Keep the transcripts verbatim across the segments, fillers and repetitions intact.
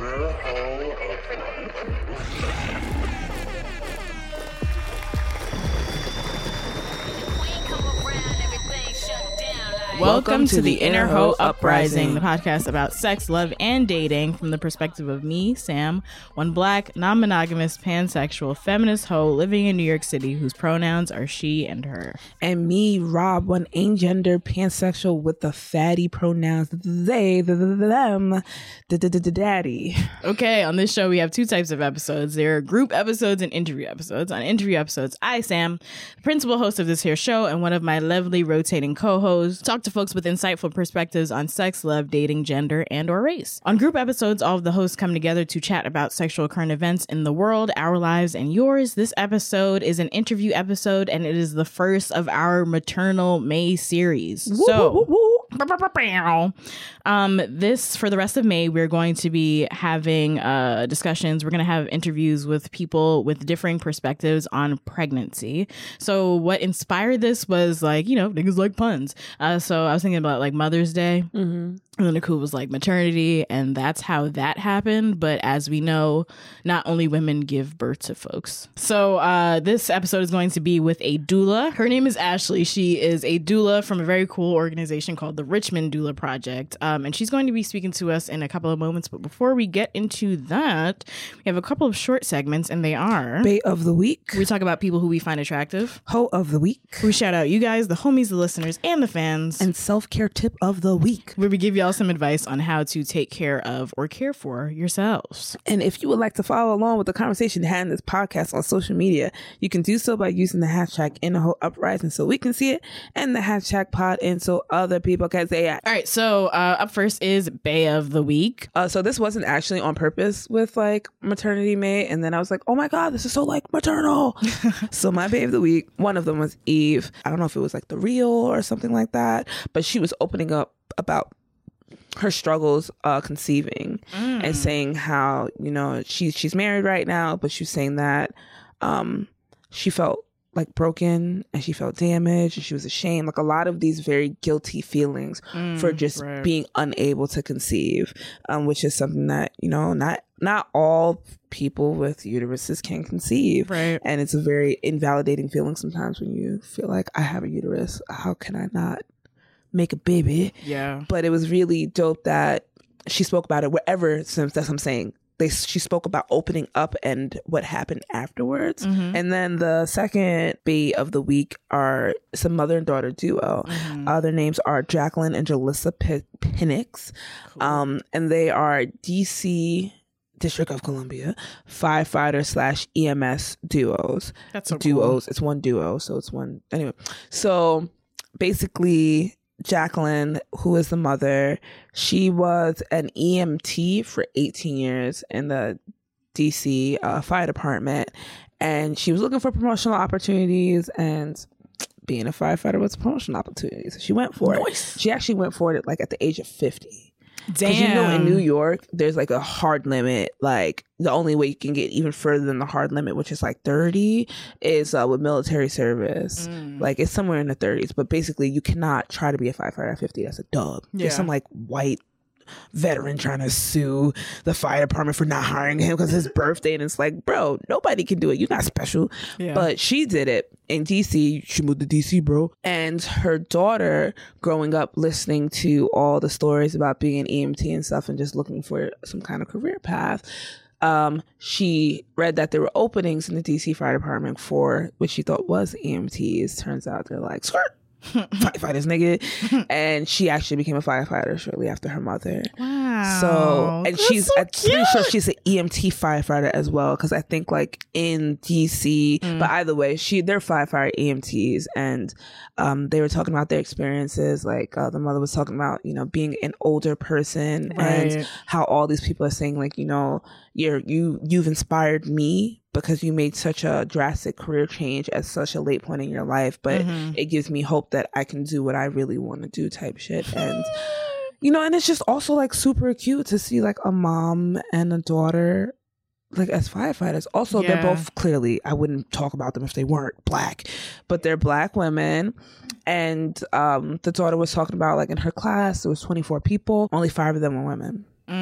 Welcome to the Inner Hoe Uprising, the podcast about sex, love, and dating from the perspective of me, Sam, one black, non-monogamous, pansexual, feminist hoe living in New York City whose pronouns are she and her. And me, Rob, one agender, pansexual with the fatty pronouns they, the, the, them, the, the, the daddy. Okay, on this show we have two types of episodes. There are group episodes and interview episodes. On interview episodes, I, Sam, the principal host of this here show and one of my lovely rotating co-hosts, talk to folks with insightful perspectives on sex, love, dating, gender, and or race. On group episodes, all of the hosts come together to chat about sexual current events in the world, our lives, and yours. This episode is an interview episode, and it is the first of our Maternal May series. Woo, so, woo, woo, woo. Um, this, for the rest of May, we're going to be having uh, discussions. We're going to have interviews with people with differing perspectives on pregnancy. So what inspired this was like, you know, niggas like puns. Uh, so I was thinking about like Mother's Day. Mm-hmm. And then the cool was like maternity, and that's how that happened. But as we know, not only women give birth to folks. So uh, this episode is going to be with a doula. Her name is Ashley. She is a doula from a very cool organization called the Richmond Doula Project. Um, and she's going to be speaking to us in a couple of moments. But before we get into that, we have a couple of short segments, and they are... Bae of the Week. We talk about people who we find attractive. Hoe of the Week. We shout out you guys, the homies, the listeners, and the fans. And self-care tip of the week, where we give y'all some advice on how to take care of or care for yourselves. And if you would like to follow along with the conversation had in this podcast on social media, you can do so by using the hashtag Inner Hoe Uprising so we can see it, and the hashtag pod and so other people can say it. All right, so uh, up first is Bae of the Week. Uh, so this wasn't actually on purpose with like Maternity May, and then I was like, oh my god, this is so like maternal. So my Bae of the Week, one of them was Eve. I don't know if it was like The Real or something like that, but she was opening up about her struggles uh conceiving mm. and saying how, you know, she's she's married right now, but she's saying that um she felt like broken and she felt damaged and she was ashamed, like a lot of these very guilty feelings mm, for just right. being unable to conceive, um which is something that, you know, not not all people with uteruses can conceive, right? And it's a very invalidating feeling sometimes when you feel like, I have a uterus, how can I not make a baby? Yeah. But it was really dope that she spoke about it wherever, since that's what I'm saying. They, she spoke about opening up and what happened afterwards. Mm-hmm. And then the second Bae of the Week are some mother and daughter duo. Mm-hmm. Uh, their names are Jacqueline and Jalissa P- Penix. Cool. Um, and they are D C District of Columbia firefighter slash E M S duos. That's so duos. Cool. It's one duo, so it's one. Anyway, so basically, Jacqueline, who is the mother, she was an E M T for eighteen years in the D C uh, fire department, and she was looking for promotional opportunities, and being a firefighter was a promotional opportunity, so she went for nice. it. She actually went for it like at the age of fifty. Damn. You know, in New York, there's like a hard limit. Like the only way you can get even further than the hard limit, which is like thirty, is uh, with military service. Mm. Like it's somewhere in the thirties. But basically, you cannot try to be a firefighter at fifty. That's a dub. Yeah. There's some like white veteran trying to sue the fire department for not hiring him because his birthday, and it's like, bro, nobody can do it. You're not special. Yeah. But she did it in D C. She moved to D C, bro. And her daughter, growing up listening to all the stories about being an E M T and stuff and just looking for some kind of career path, um she read that there were openings in the D C fire department for what she thought was E M Ts. Turns out they're like, skirt firefighters, nigga. And she actually became a firefighter shortly after her mother. Wow. So, and That's she's so I'm cute. pretty sure she's an E M T firefighter as well, because I think like in D C, mm. but either way, she they're firefighter E M Ts, and um they were talking about their experiences. Like uh, the mother was talking about, you know, being an older person, right, and how all these people are saying like, you know, you're you you've inspired me because you made such a drastic career change at such a late point in your life, but mm-hmm. it gives me hope that I can do what I really want to do type shit. And you know, and it's just also like super cute to see like a mom and a daughter like as firefighters. Also, yeah. they're both clearly, I wouldn't talk about them if they weren't black, but they're black women. And um the daughter was talking about like in her class there was twenty-four people, only five of them were women. Mm.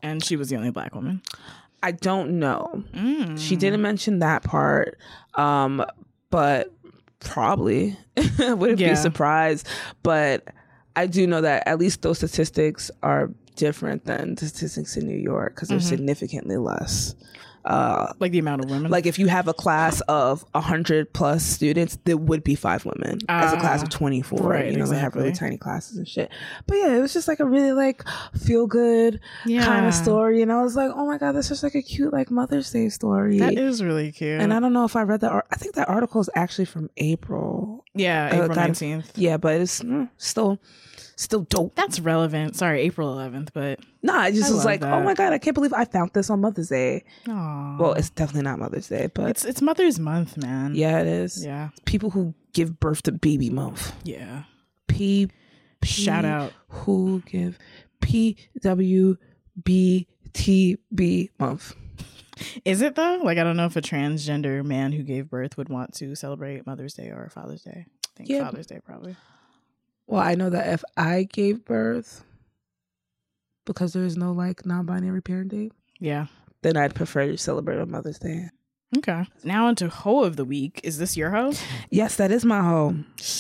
And she was the only Black woman? I don't know. Mm. She didn't mention that part, um, but probably. Wouldn't Yeah. be surprised. But I do know that at least those statistics are different than the statistics in New York because they're Mm-hmm. significantly less. Uh, Like the amount of women? like if you have a class of one hundred plus students, there would be five women as a class of twenty-four. right, you know, they have really exactly. tiny classes and shit. But yeah, it was just like a really like feel good Yeah. kind of story. And I was like, oh my God, this is like a cute like Mother's Day story. That is really cute. And I don't know if I read that. Ar- I think that article is actually from April. yeah, Uh, April kind of- nineteenth. Yeah, but it's mm, still, still dope. That's relevant. Sorry, April eleventh, but Nah, I just I was love like, that. oh my God, I can't believe I found this on Mother's Day. Aw. Well, it's definitely not Mother's Day, but it's it's Mother's Month, man. yeah, it is. Yeah. People who give birth to baby month. Yeah. P, P Shout out. who give P W B T B month. Is it though? Like, I don't know if a transgender man who gave birth would want to celebrate Mother's Day or Father's Day. I think Yeah. Father's Day probably. Well, I know that if I gave birth, because there is no like non-binary parent day, Yeah. then I'd prefer to celebrate on Mother's Day. Okay. Now into hoe of the week. Is this your hoe? Yes, that is my hoe.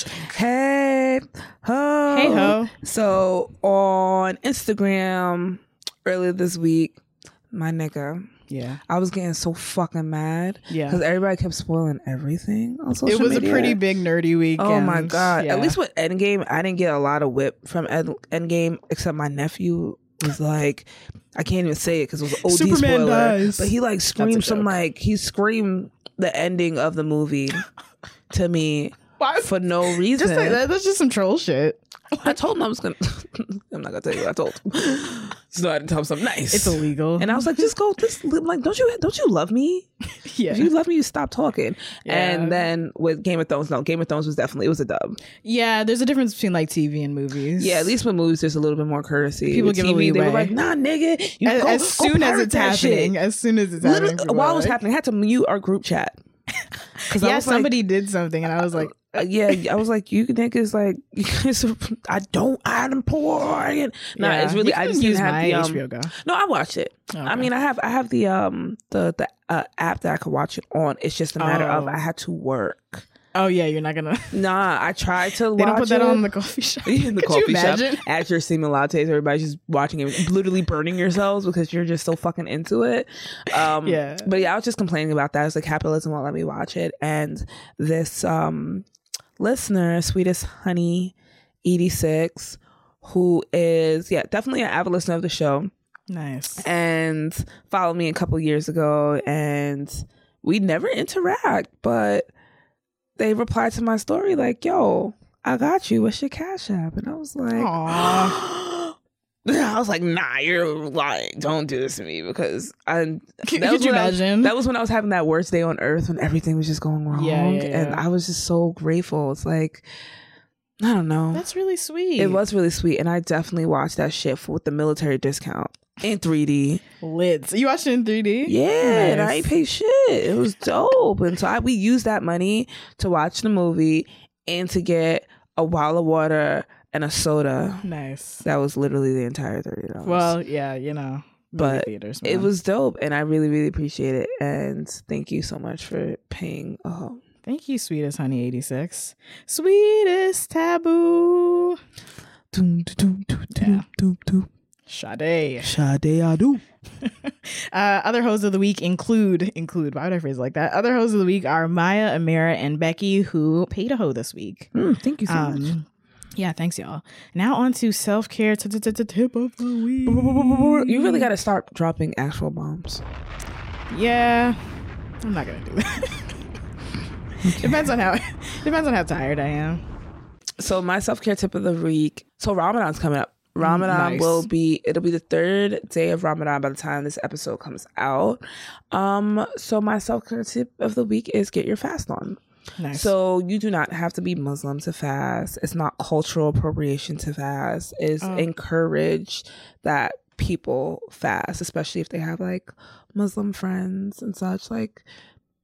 Hey ho. Hey ho. So on Instagram earlier this week, my nigga, Yeah. I was getting so fucking mad Yeah. because everybody kept spoiling everything on social It was media. a pretty big nerdy weekend. Oh my God. Yeah. At least with Endgame, I didn't get a lot of whip from Ed- Endgame, except my nephew was like, I can't even say it because it was an O D Superman spoiler. dies. But he like screamed some joke. like, he screamed the ending of the movie to me Why? for no reason. Just like that, that's just some troll shit. I told him I was going to, I'm not going to tell you what I told him. So I had to tell him something nice. It's illegal. And I was like, just go, just like, don't you, don't you love me? yeah. If you love me, you stop talking. Yeah. And then with Game of Thrones, no, Game of Thrones was definitely, it was a dub. Yeah, there's a difference between like T V and movies. Yeah, at least with movies, there's a little bit more courtesy. People With give T V, a they were leeway. like, nah, nigga. You As, go, as go soon as pirate it's that happening, shit. as soon as it's Literally, happening, people while are it was like- happening, I had to mute our group chat. Because Yeah, I was somebody did something, and I was like, like, uh, yeah, I was like, you niggas, like, you guys are, I don't, I'm poor. And, nah, yeah. it's really, You I can just didn't use have my the, um, H B O Go. no, I watched it. Okay. I mean, I have, I have the, um, the, the uh, app that I could watch it on. It's just a matter of Oh. I had to work. Oh yeah, you're not gonna. Nah, I tried to They watch don't put that it. on in the coffee shop. in the Could coffee you imagine? shop at your steaming lattes. Everybody's just watching it, literally burning yourselves because you're just so fucking into it. Um, Yeah. But yeah, I was just complaining about that. I was like, capitalism won't let me watch it. And this um, listener, Sweetest Honey eighty-six, who is, yeah, definitely an avid listener of the show Nice. and followed me a couple years ago. And we never interact, but they replied to my story like, yo, I got you. What's your Cash App? And I was like, Aww. I was like, nah, you're lying. Don't do this to me because I. Could that was you when I was- imagine? that was when I was having that worst day on earth when everything was just going wrong. Yeah, yeah, And yeah. I was just so grateful. It's like, I don't know. That's really sweet. It was really sweet. And I definitely watched that shit for, with the military discount in three D. lit. So you watched it in three D? Yeah, and I Nice. ain't paid shit. It was dope. And so I, we used that money to watch the movie and to get a bottle of water and a soda. Nice. That was literally the entire thirty dollars. Well, yeah, you know, movie But theaters. it man. was dope, and I really, really appreciate it. And thank you so much for paying a hoe. Thank you, Sweetest Honey eighty-six. Sweetest Taboo. Doom, doom, doom, doom, doom, doom. Sade. Sade Adu. Uh, other hosts of the week include include. Why would I phrase it like that? Other hosts of the week are Maya, Amira, and Becky, who paid a hoe this week. Mm, thank you so much. Um, yeah, thanks, y'all. Now on to self care. Tip of the week. You really got to start dropping actual bombs. Yeah, I'm not gonna do that. Depends on how depends on how tired I am. So my self-care tip of the week. So Ramadan's coming up. Ramadan Nice. will be, it'll be the third day of Ramadan by the time this episode comes out. Um, so my self-care tip of the week is get your fast on. Nice. So you do not have to be Muslim to fast. It's not cultural appropriation to fast. It's Oh. encouraged that people fast, especially if they have like Muslim friends and such. Like,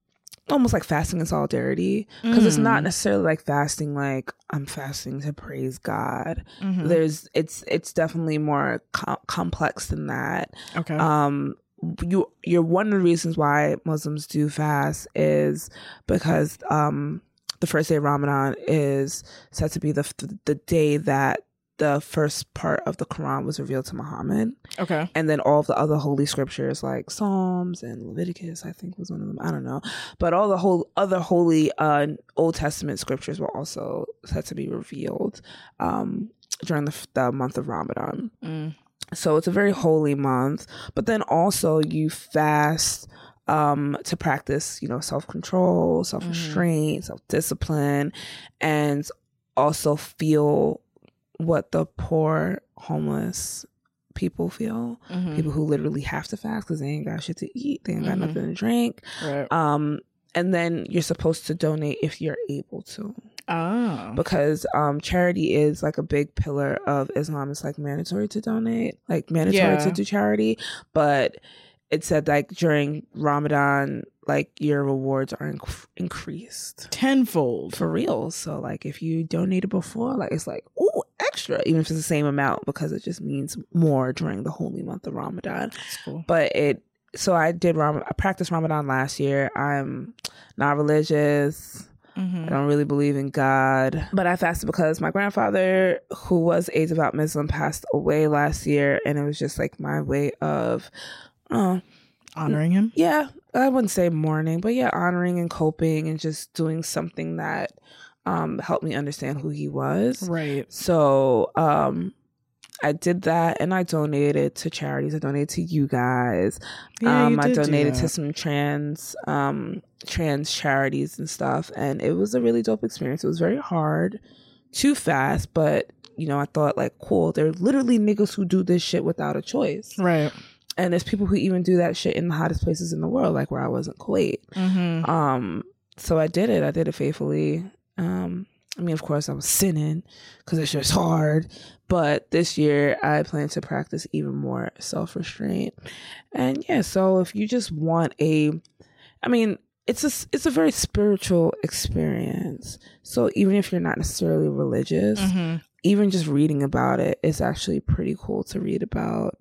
almost like fasting in solidarity, because mm. it's not Mm. necessarily like fasting like I'm fasting to praise God. Mhm. There's it's it's definitely more com- complex than that. Okay. Um, you you're one of the reasons why Muslims do fast is because um the first day of Ramadan is said to be the the day that the first part of the Quran was revealed to Muhammad. Okay. And then all of the other holy scriptures like Psalms and Leviticus, I think was one of them. I don't know. But all the whole other holy uh, Old Testament scriptures were also said to be revealed um, during the, the month of Ramadan. Mm. So it's a very holy month. But then also you fast um, to practice, you know, self-control, self-restraint, mm. self-discipline, and also feel what the poor, homeless people feel. Mm-hmm. People who literally have to fast because they ain't got shit to eat. They ain't got mm-hmm. nothing to drink. Right. Um, and then you're supposed to donate if you're able to. Oh. Because um, charity is like a big pillar of Islam. It's like mandatory to donate, like mandatory Yeah. to do charity. But it said like during Ramadan, like your rewards are inc- increased tenfold for real. So like if you donated before, like it's like ooh extra, even if it's the same amount, because it just means more during the holy month of Ramadan. That's cool. But it so I did Ram- I practiced Ramadan last year. I'm not religious. Mm-hmm. I don't really believe in God, but I fasted because my grandfather, who was a devout Muslim, passed away last year, and it was just like my way of uh, honoring him. Yeah, I wouldn't say mourning, but yeah, honoring and coping and just doing something that um, helped me understand who he was. Right. So um, I did that, and I donated to charities. I donated to you guys. Yeah, um, you I did donated do to some trans um, trans charities and stuff, and it was a really dope experience. It was very hard, too fast, but you know, I thought like, cool. There are literally niggas who do this shit without a choice. Right. And there's people who even do that shit in the hottest places in the world, like where I was in Kuwait. Mm-hmm. Um, so I did it. I did it faithfully. Um, I mean, of course, I was sinning because it's just hard. But this year, I plan to practice even more self-restraint. And yeah, so if you just want a, I mean, it's a, it's a very spiritual experience. So even if you're not necessarily religious, mm-hmm. even just reading about it is actually pretty cool to read about.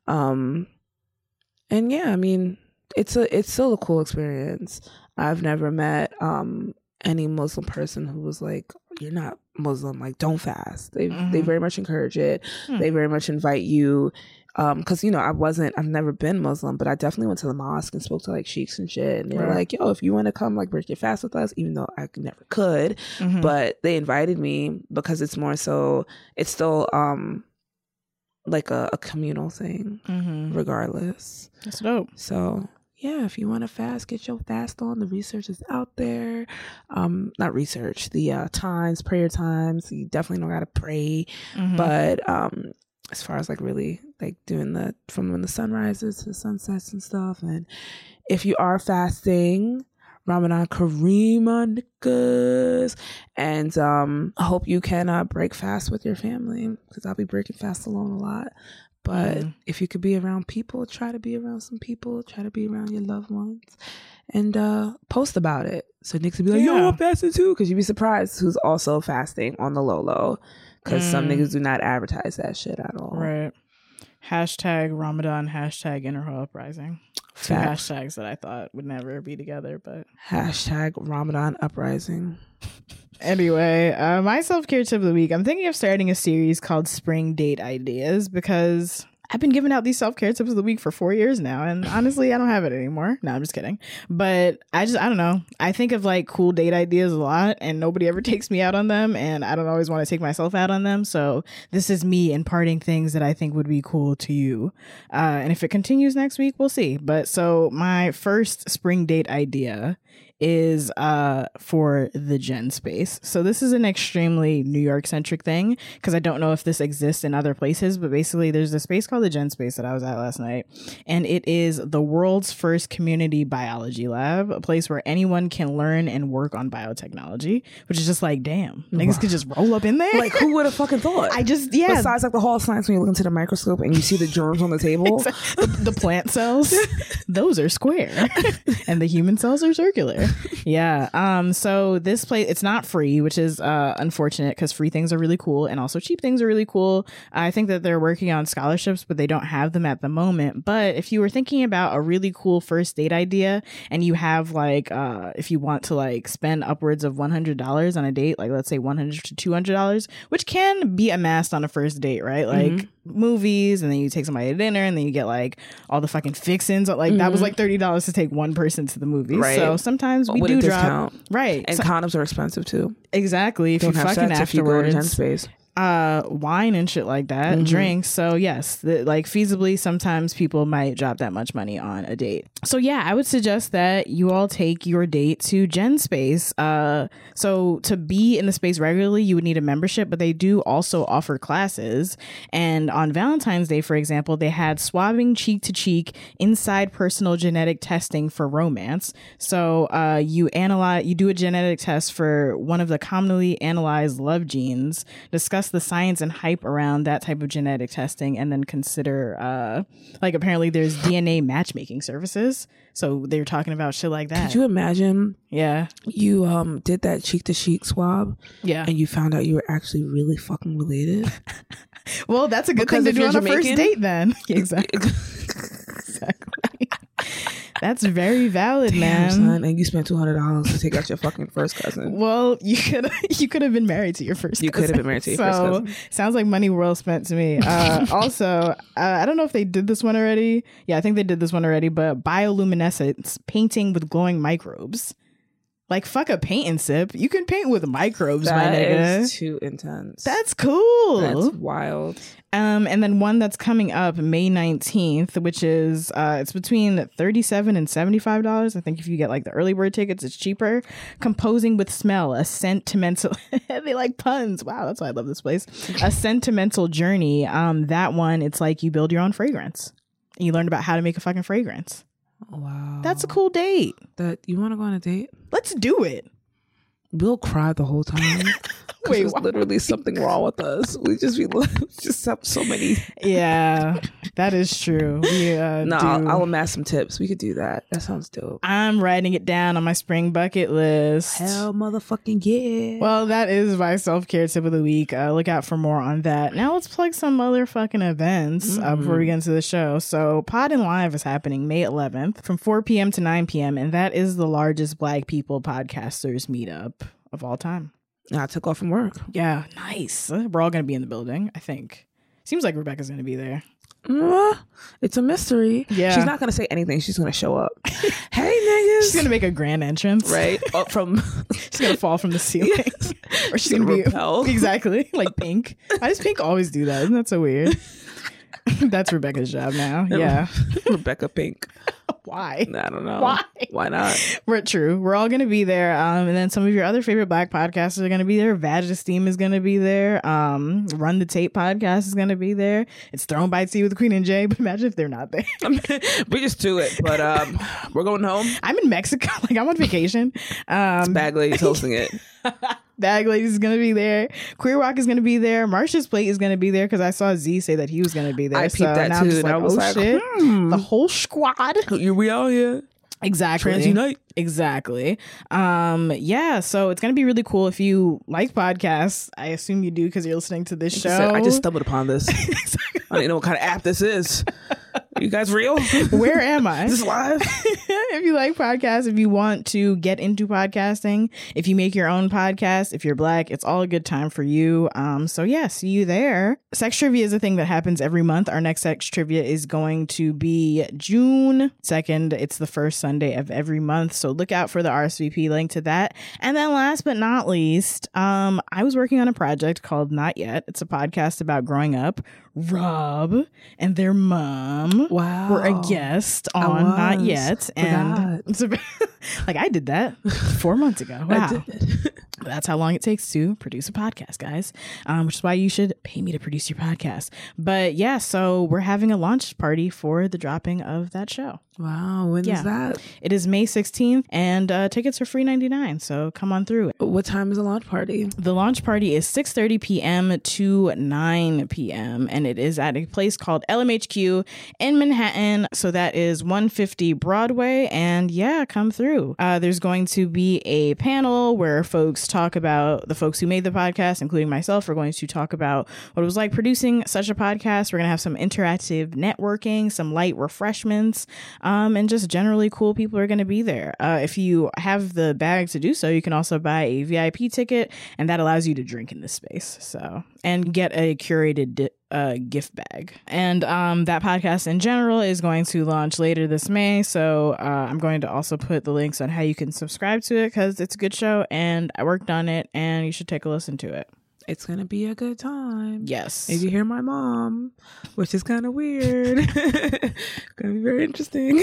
Um, and yeah, I mean, it's a it's still a cool experience. I've never met um, any Muslim person who was like, "You're not Muslim, like don't fast." They mm-hmm. they very much encourage it. Hmm. They very much invite you. Because, um, you know, I wasn't, I've never been Muslim, but I definitely went to the mosque and spoke to like sheiks and shit. And they were right. like, yo, if you want to come like break your fast with us, even though I never could, mm-hmm. but they invited me because it's more so, it's still um like a, a communal thing, mm-hmm. regardless. That's dope. So yeah, if you want to fast, get your fast on. The research is out there. Um, not research, the uh, times, prayer times. You definitely don't got to pray, mm-hmm. but um. as far as like really like doing the from when the sun rises to the sunsets and stuff. And if you are fasting, Ramadan Kareem on niggas. And um, I hope you can uh, break fast with your family, because I'll be breaking fast alone a lot. But mm. if you could be around people, try to be around some people, try to be around your loved ones, and uh, post about it. So niggas will be like, yeah. yo, I'm fasting too. Because you'd be surprised who's also fasting on the low low. Because mm. some niggas do not advertise that shit at all. Right. Hashtag Ramadan, hashtag Interho Uprising. Two Facts. Hashtags that I thought would never be together, but... Hashtag Ramadan Uprising. Anyway, uh, my self-care tip of the week. I'm thinking of starting a series called Spring Date Ideas, because I've been giving out these self-care tips of the week for four years now, and honestly, I don't have it anymore. No, I'm just kidding. But I just, I don't know. I think of like cool date ideas a lot, and nobody ever takes me out on them, and I don't always want to take myself out on them. So this is me imparting things that I think would be cool to you. Uh, and if it continues next week, we'll see. But so my first spring date idea is uh for the Gen Space. So this is an extremely New York centric thing, because I don't know if this exists in other places, but basically there's a space called the Gen Space that I was at last night, and it is the world's first community biology lab, a place where anyone can learn and work on biotechnology, which is just like, damn, niggas wow. could just roll up in there. Like, who would have fucking thought? I just, yeah. Besides like the Hall of Science, when you look into the microscope and you see the germs on the table. the, the plant cells, those are square, and the human cells are circular. Yeah. Um. So this place, it's not free, which is uh unfortunate because free things are really cool and also cheap things are really cool. I think that they're working on scholarships, but they don't have them at the moment. But if you were thinking about a really cool first date idea and you have like, uh, if you want to like spend upwards of one hundred dollars on a date, like let's say one hundred to two hundred dollars, which can be amassed on a first date, right? Like mm-hmm. movies, and then you take somebody to dinner, and then you get like all the fucking fixins. Like mm-hmm. that was like thirty dollars to take one person to the movies. Right. So sometimes we With do a drop. discount. Right. And so, condoms are expensive too. Exactly. If Don't you have fucking sex if you go to afterwards. Gen Space. Uh, wine and shit like that, mm-hmm. drinks. So yes, the, like feasibly, sometimes people might drop that much money on a date. So yeah, I would suggest that you all take your date to Gen Space. Uh, so to be in the space regularly, you would need a membership, but they do also offer classes. And on Valentine's Day, for example, they had swabbing cheek to cheek inside personal genetic testing for romance. So uh, you analyze, you do a genetic test for one of the commonly analyzed love genes, discuss the science and hype around that type of genetic testing, and then consider uh like apparently there's D N A matchmaking services, so they're talking about shit like that. Could you imagine yeah you um did that cheek to cheek swab yeah and you found out you were actually really fucking related? Well, that's a good because thing to do on a Jamaican, first date then. Exactly. Exactly. That's very valid. Damn, man. Son, and you spent two hundred dollars to take out your fucking first cousin. Well, you could you could have been married to your first you cousin. You could have been married to your so, first cousin. Sounds like money well spent to me. Uh, also, uh, I don't know if they did this one already. Yeah, I think they did this one already, but bioluminescence, painting with glowing microbes. Like, fuck a paint and sip. You can paint with microbes, that my nigga. That is too intense. That's cool. That's wild. Um, and then one that's coming up May nineteenth, which is, uh, it's between thirty-seven dollars and seventy-five dollars. I think if you get like the early bird tickets, it's cheaper. Composing with Smell, a sentimental, they like puns. Wow, that's why I love this place. A sentimental journey. Um, that one, it's like you build your own fragrance. And you learn about how to make a fucking fragrance. Wow. That's a cool date. That you want to go on a date? Let's do it. We'll cry the whole time. Wait, there's literally something wrong with us. We just be just have so many. Yeah, that is true. Yeah, no, I'll, I'll amass some tips. We could do that. That sounds dope. I'm writing it down on my spring bucket list. Hell, motherfucking yeah. Well, that is my self care tip of the week. Uh, look out for more on that. Now let's plug some motherfucking events mm-hmm. uh, before we get into the show. So, Pod and Live is happening May eleventh from four p.m. to nine p.m. and that is the largest Black people podcasters meetup of all time. I took off from work. Yeah, nice. We're all going to be in the building, I think. Seems like Rebecca's going to be there. Uh, it's a mystery. Yeah. She's not going to say anything. She's going to show up. Hey, niggas. She's going to make a grand entrance. Right. Up from... She's going to fall from the ceiling. Yes. Or she's, she's going to be... repel. Exactly. Like Pink. Why does Pink always do that? Isn't that so weird? That's Rebecca's job now. Yeah. Rebecca Pink. Why? I don't know. Why? Why not? We're true. We're all going to be there. Um, and then some of your other favorite Black podcasters are going to be there. Vag Esteem is going to be there. Um, Run the Tape podcast is going to be there. It's Throne by Tea with Queen and Jay. But imagine if they're not there. We just do it. But um, we're going home. I'm in Mexico. Like, I'm on vacation. Um, Bag Lady's hosting it. Bag Lady is going to be there. Queer Rock is going to be there. Marsha's Plate is going to be there because I saw Z say that he was going to be there. I peeped so that too. And like, I was oh, like, shit. Hmm. The whole squad. We out here. Exactly. Trans Unite. Exactly. Um, yeah, so it's going to be really cool if you like podcasts. I assume you do because you're listening to this show. I just stumbled upon this. Exactly. I don't even know what kind of app this is. Are you guys real? Where am I? Is this live? If you like podcasts, if you want to get into podcasting, if you make your own podcast, if you're Black, it's all a good time for you. Um, so yeah, see you there. Sex Trivia is a thing that happens every month. Our next Sex Trivia is going to be June second. It's the first Sunday of every month. So look out for the R S V P link to that. And then last but not least, um, I was working on a project called Not Yet. It's a podcast about growing up. Rob and their mom wow. were a guest on Not Yet. And it's a, like I did that four months ago. Wow. I did. That's how long it takes to produce a podcast, guys, um, which is why you should pay me to produce your podcast. But yeah, so we're having a launch party for the dropping of that show. Wow. When yeah. is that? It is May sixteenth, and uh, tickets are free ninety-nine. So come on through. What time is the launch party? The launch party is six thirty p.m. to nine p.m. and it is at a place called L M H Q in Manhattan. So that is one fifty Broadway. And yeah, come through. Uh, there's going to be a panel where folks talk about the folks who made the podcast, including myself, are going to talk about what it was like producing such a podcast. We're going to have some interactive networking, some light refreshments, um, and just generally cool people are going to be there. Uh, if you have the bag to do so, you can also buy a V I P ticket, and that allows you to drink in this space. So, and get a curated di- uh, gift bag. And um, that podcast in general is going to launch later this May. So uh, I'm going to also put the links on how you can subscribe to it, because it's a good show and I worked on it and you should take a listen to it. It's going to be a good time. Yes. If you hear my mom, which is kind of weird. Going to be very interesting.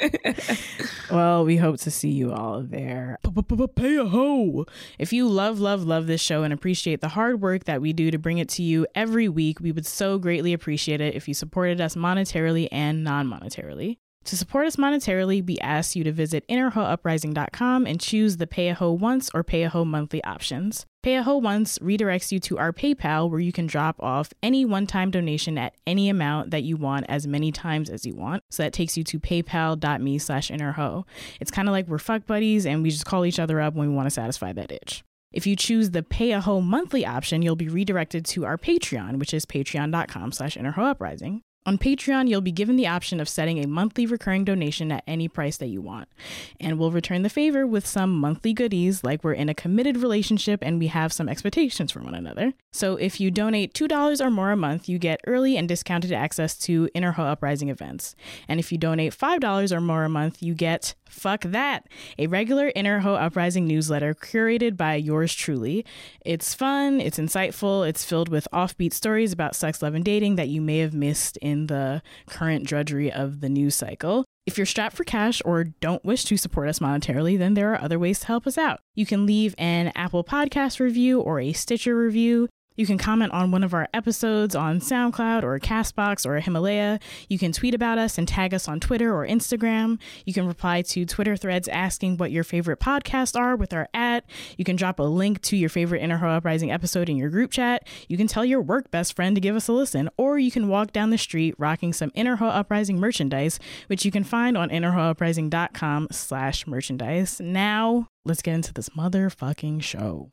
Well, we hope to see you all there. Pay a ho. If you love, love, love this show and appreciate the hard work that we do to bring it to you every week, we would so greatly appreciate it if you supported us monetarily and non-monetarily. To support us monetarily, we ask you to visit inner ho uprising dot com and choose the Pay a Ho Once or Pay a Ho Monthly options. Pay a Ho Once redirects you to our PayPal, where you can drop off any one-time donation at any amount that you want, as many times as you want. So that takes you to paypal.me slash innerho. It's kind of like we're fuck buddies and we just call each other up when we want to satisfy that itch. If you choose the Pay a Ho Monthly option, you'll be redirected to our Patreon, which is patreon.com slash innerhouprising. On Patreon, you'll be given the option of setting a monthly recurring donation at any price that you want. And we'll return the favor with some monthly goodies, like we're in a committed relationship and we have some expectations from one another. So if you donate two dollars or more a month, you get early and discounted access to Inner Ho Uprising events. And if you donate five dollars or more a month, you get, fuck that, a regular Inner Ho Uprising newsletter curated by yours truly. It's fun, it's insightful, it's filled with offbeat stories about sex, love, and dating that you may have missed in in the current drudgery of the news cycle. If you're strapped for cash or don't wish to support us monetarily, then there are other ways to help us out. You can leave an Apple Podcast review or a Stitcher review. You can comment on one of our episodes on SoundCloud or CastBox or Himalaya. You can tweet about us and tag us on Twitter or Instagram. You can reply to Twitter threads asking what your favorite podcasts are with our at. You can drop a link to your favorite Inner Ho Uprising episode in your group chat. You can tell your work best friend to give us a listen, or you can walk down the street rocking some Inner Ho Uprising merchandise, which you can find on innerhouprising.com slash merchandise. Now, let's get into this motherfucking show.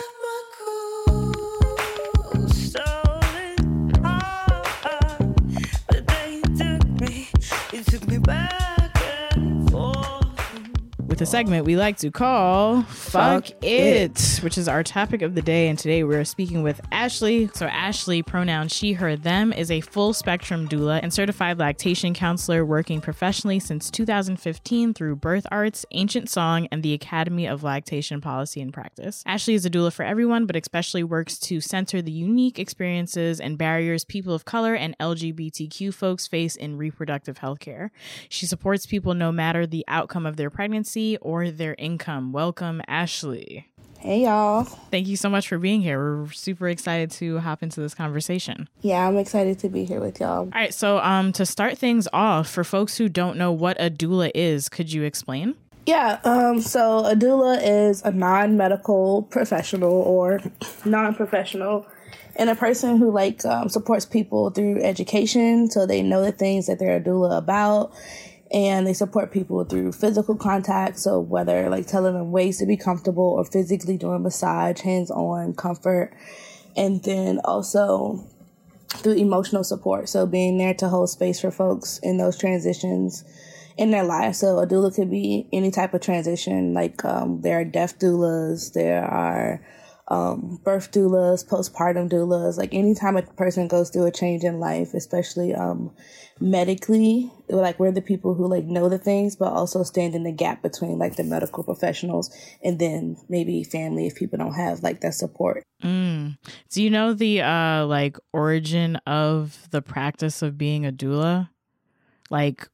With a segment we like to call Fuck, Fuck it, it, which is our topic of the day. And today we're speaking with Ashley. So Ashley, pronoun she, her, them, is a full spectrum doula and certified lactation counselor working professionally since two thousand fifteen through Birth Arts, Ancient Song, and the Academy of Lactation Policy and Practice. Ashley is a doula for everyone, but especially works to center the unique experiences and barriers people of color and L G B T Q folks face in reproductive health care. She supports people no matter the outcome of their pregnancy or their income. Welcome, Ashley. Hey, y'all. Thank you so much for being here. We're super excited to hop into this conversation. Yeah, I'm excited to be here with y'all. All right, so um, to start things off, for folks who don't know what a doula is, could you explain? Yeah, um, so a doula is a non-medical professional or non-professional, and a person who like um, supports people through education, so they know the things that they're a doula about. And they support people through physical contact. So whether like telling them ways to be comfortable or physically doing massage, hands-on comfort. And then also through emotional support. So being there to hold space for folks in those transitions in their lives. So a doula could be any type of transition. Like um, there are death doulas, there are um, birth doulas, postpartum doulas. Like anytime a person goes through a change in life, especially um, medically, like we're the people who like know the things, but also stand in the gap between like the medical professionals and then maybe family if people don't have like that support. Mm. Do you know the uh, like origin of the practice of being a doula? Like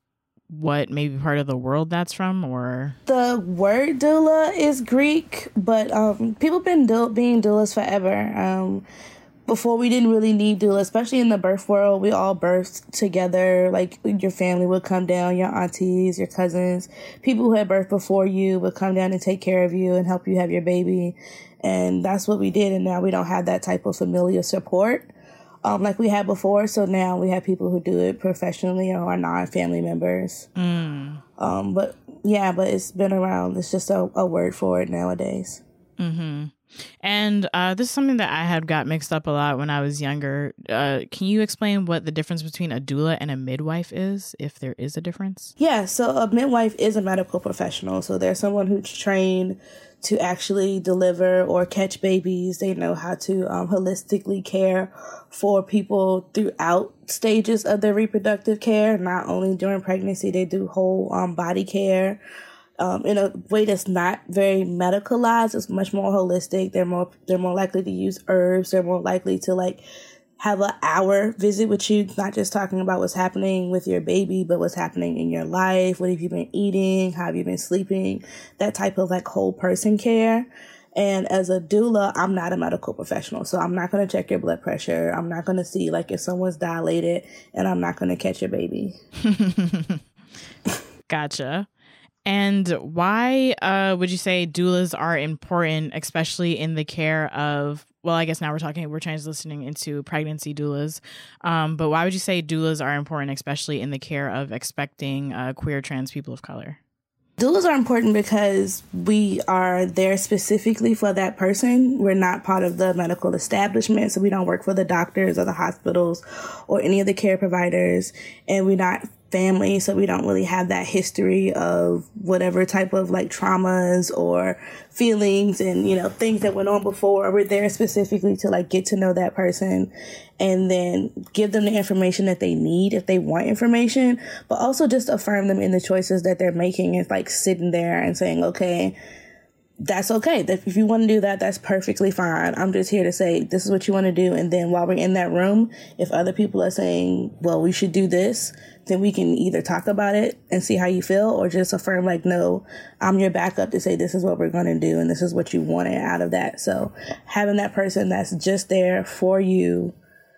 what maybe part of the world that's from, or? The word doula is Greek, but um, people have been dou- being doulas forever. Um, before we didn't really need doula, especially in the birth world. We all birthed together. Like your family would come down, your aunties, your cousins, people who had birthed before you would come down and take care of you and help you have your baby. And that's what we did. And now we don't have that type of familial support um, like we had before. So now we have people who do it professionally or are non-family members. Mm. Um, but yeah, but it's been around. It's just a, a word for it nowadays. Mm-hmm. And uh, this is something that I had got mixed up a lot when I was younger. Uh, can you explain what the difference between a doula and a midwife is, if there is a difference? Yeah, so a midwife is a medical professional. So they're someone who's trained to actually deliver or catch babies. They know how to um, holistically care for people throughout stages of their reproductive care, not only during pregnancy. They do whole um, body care. Um, in a way that's not very medicalized. It's much more holistic. They're more they're more likely to use herbs. They're more likely to like have an hour visit with you, not just talking about what's happening with your baby, but what's happening in your life. What have you been eating? How have you been sleeping? That type of like whole person care. And as a doula, I'm not a medical professional, so I'm not going to check your blood pressure. I'm not going to see like if someone's dilated, and I'm not going to catch your baby. Gotcha. And why uh, would you say doulas are important, especially in the care of, well, I guess now we're talking, we're transitioning into pregnancy doulas. Um, but why would you say doulas are important, especially in the care of expecting uh, queer trans people of color? Doulas are important because we are there specifically for that person. We're not part of the medical establishment, so we don't work for the doctors or the hospitals or any of the care providers, and we're not family, so we don't really have that history of whatever type of like traumas or feelings and, you know, things that went on before. We're there specifically to like get to know that person and then give them the information that they need if they want information, but also just affirm them in the choices that they're making. It's like sitting there and saying, okay, that's okay. If you want to do that, that's perfectly fine. I'm just here to say, this is what you want to do. And then while we're in that room, if other people are saying, well, we should do this, then we can either talk about it and see how you feel or just affirm like, no, I'm your backup to say this is what we're going to do. And this is what you wanted out of that. So having that person that's just there for you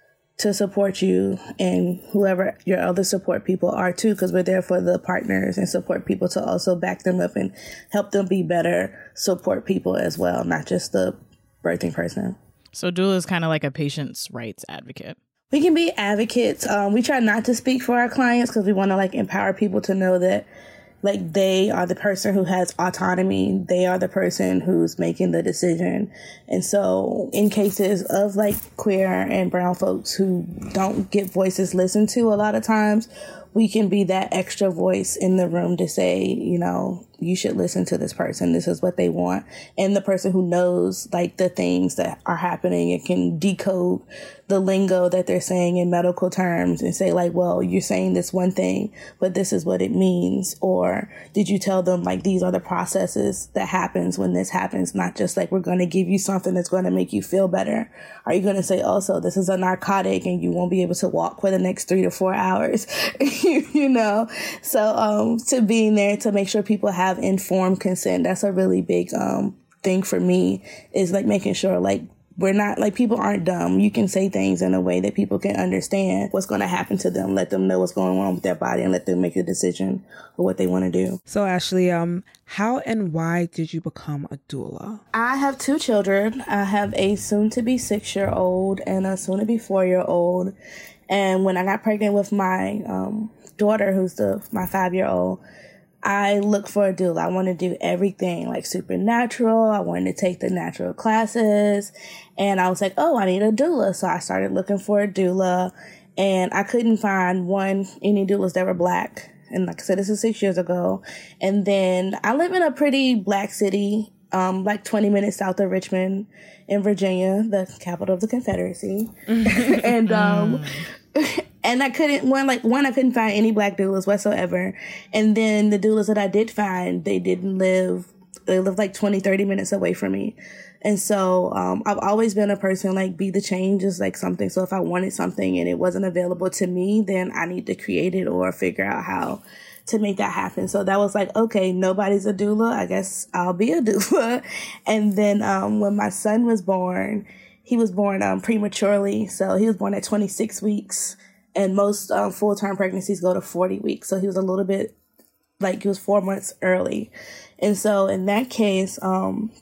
to support you and whoever your other support people are too, because we're there for the partners and support people to also back them up and help them be better support people as well, not just the birthing person. So doula is kind of like a patient's rights advocate. We can be advocates. Um, we try not to speak for our clients because we want to like empower people to know that like they are the person who has autonomy. They are the person who's making the decision. And so in cases of like queer and brown folks who don't get voices listened to a lot of times, we can be that extra voice in the room to say, you know, you should listen to this person. This is what they want. And the person who knows like the things that are happening and can decode the lingo that they're saying in medical terms and say like, well, you're saying this one thing, but this is what it means. Or did you tell them like these are the processes that happens when this happens? Not just like, we're going to give you something that's going to make you feel better. Are you going to say also this is a narcotic and you won't be able to walk for the next three to four hours? You know? So, um, to being there to make sure people have informed consent, that's a really big, um, thing for me is like making sure like, we're not like people aren't dumb. You can say things in a way that people can understand what's going to happen to them. Let them know what's going on with their body and let them make a decision of what they want to do. So Ashley, um, how and why did you become a doula? I have two children. I have a soon to be six year old and a soon to be four year old. And when I got pregnant with my um, daughter, who's the my five year old, I looked for a doula. I wanted to do everything like supernatural. I wanted to take the natural classes. And I was like, oh, I need a doula. So I started looking for a doula. And I couldn't find one, any doulas that were black. And like I said, this is six years ago. And then I live in a pretty black city, um, like twenty minutes south of Richmond in Virginia, the capital of the Confederacy. and um And I couldn't, one, like, one, I couldn't find any black doulas whatsoever. And then the doulas that I did find, they didn't live, they lived like twenty, thirty minutes away from me. And so, um, I've always been a person, like, be the change is like something. So if I wanted something and it wasn't available to me, then I need to create it or figure out how to make that happen. So that was like, okay, nobody's a doula. I guess I'll be a doula. And then um, when my son was born, he was born um, prematurely. So he was born at twenty-six weeks. And most um, full-term pregnancies go to forty weeks. So he was a little bit, like he was four months early. And so in that case, um,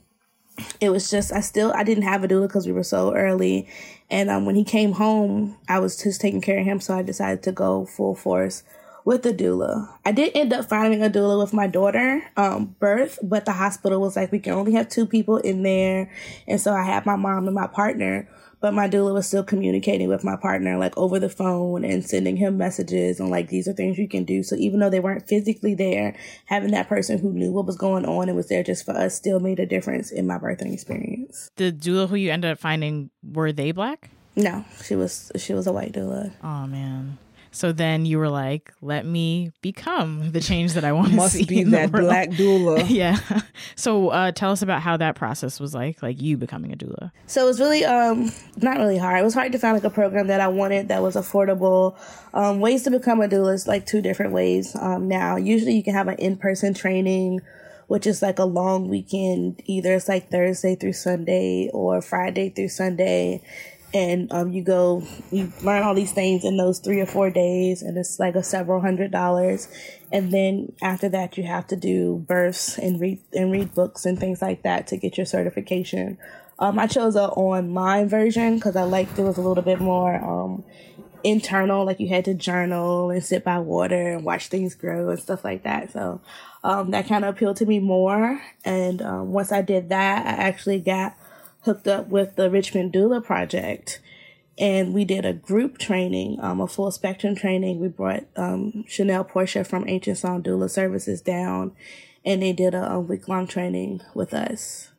it was just, I still, I didn't have a doula because we were so early. And um, when he came home, I was just taking care of him. So I decided to go full force with a doula. I did end up finding a doula with my daughter, um, birth, but the hospital was like, we can only have two people in there. And so I had my mom and my partner, but my doula was still communicating with my partner, like over the phone and sending him messages and like, these are things you can do. So even though they weren't physically there, having that person who knew what was going on and was there just for us still made a difference in my birthing experience. The doula who you ended up finding, were they Black? No, she was, she was a white doula. Oh man. So then you were like, let me become the change that I want to see. Must be that Black doula. Yeah. So uh, tell us about how that process was like, like you becoming a doula. So it was really, um, not really hard. It was hard to find like a program that I wanted that was affordable. Um, ways to become a doula is like two different ways um, now. Usually you can have an in-person training, which is like a long weekend. Either it's like Thursday through Sunday or Friday through Sunday. And um, you go, you learn all these things in those three or four days, and it's like a several hundred dollars. And then after that, you have to do births and read and read books and things like that to get your certification. Um, I chose an online version because I liked it was a little bit more um, internal, like you had to journal and sit by water and watch things grow and stuff like that. So um, that kind of appealed to me more. And um, once I did that, I actually got hooked up with the Richmond Doula Project, and we did a group training, um, a full spectrum training. We brought um, Chanel Portia from Ancient Song Doula Services down, and they did a, a week-long training with us.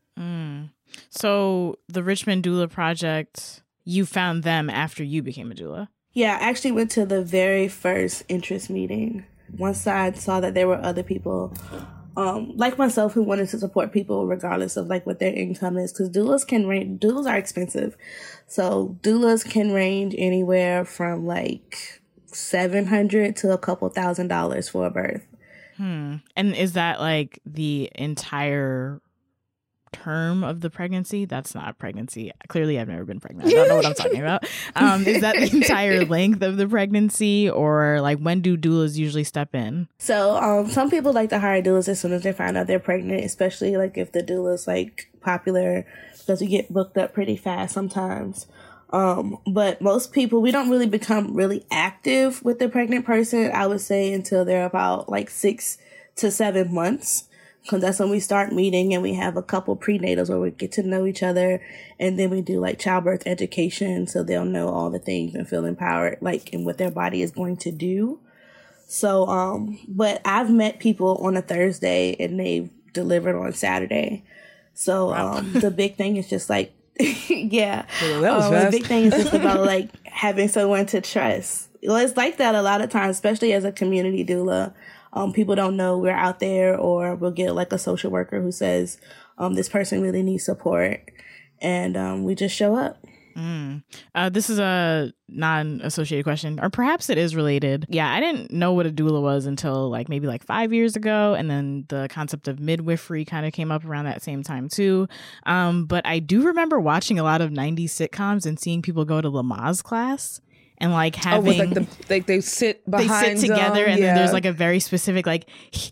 Mm. So the Richmond Doula Project, you found them after you became a doula? Yeah, I actually went to the very first interest meeting. Once I saw that there were other people Um, like myself, who wanted to support people regardless of like what their income is, because doulas can range. Doulas are expensive, so doulas can range anywhere from like seven hundred to a couple thousand dollars for a birth. Hmm. And is that like the entire term of the pregnancy? That's not pregnancy. Clearly, I've never been pregnant. I don't know what I'm talking about. Um, is that the entire length of the pregnancy, or like when do doulas usually step in? So um, some people like to hire doulas as soon as they find out they're pregnant, especially like if the doula is like popular, because we get booked up pretty fast sometimes. Um, but most people, we don't really become really active with the pregnant person, I would say, until they're about like six to seven months. Because that's when we start meeting, and we have a couple prenatals where we get to know each other. And then we do like childbirth education, so they'll know all the things and feel empowered, like in what their body is going to do. So, um, but I've met people on a Thursday and they've delivered on Saturday. So, um, the big thing is just like, yeah, well, that was um, fast. the big thing is just about like having someone to trust. Well, it's like that a lot of times, especially as a community doula. Um, people don't know we're out there, or we'll get like a social worker who says, um, this person really needs support, and um, we just show up. Mm. Uh, this is a non-associated question, or perhaps it is related. Yeah, I didn't know what a doula was until like maybe like five years ago, and then the concept of midwifery kind of came up around that same time too. Um, but I do remember watching a lot of nineties sitcoms and seeing people go to Lamaze class. And like having, oh, like the, like they sit behind, they sit together, them. and yeah. then there's like a very specific like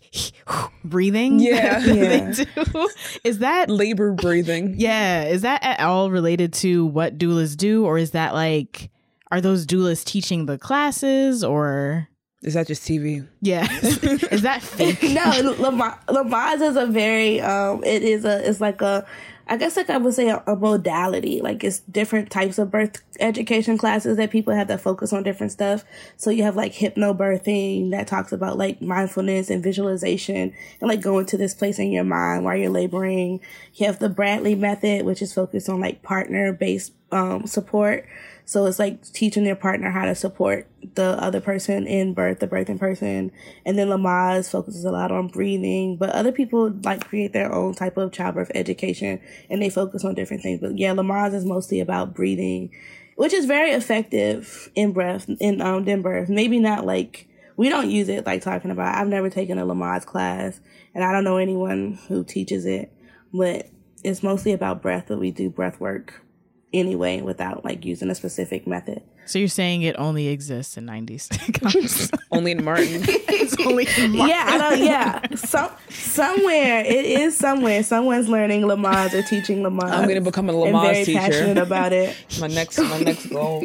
breathing. Yeah, that yeah. they do. Is that labor breathing? Yeah, is that at all related to what doulas do, or is that like, are those doulas teaching the classes, or is that just T V? Yeah, is that fake? No, Lamaze is a very um, it is a it's like a. I guess like I would say a, a modality, like it's different types of birth education classes that people have that focus on different stuff. So you have like hypnobirthing that talks about like mindfulness and visualization and like going to this place in your mind while you're laboring. You have the Bradley method, which is focused on like partner based um, support. So it's like teaching their partner how to support the other person in birth, the birthing person. And then Lamaze focuses a lot on breathing, but other people like create their own type of childbirth education and they focus on different things. But yeah, Lamaze is mostly about breathing, which is very effective in breath, in um, in birth. Maybe not like we don't use it like talking about. I've never taken a Lamaze class, and I don't know anyone who teaches it, but it's mostly about breath, but we do breath work anyway without like using a specific method. So you're saying it only exists in nineties sitcoms? Only in Martin. It's only in Martin. Yeah, I don't, yeah. Some, somewhere, it is somewhere. Someone's learning Lamaze or teaching Lamaze. I'm going to become a and Lamaze very teacher. passionate about it. My next, my next goal.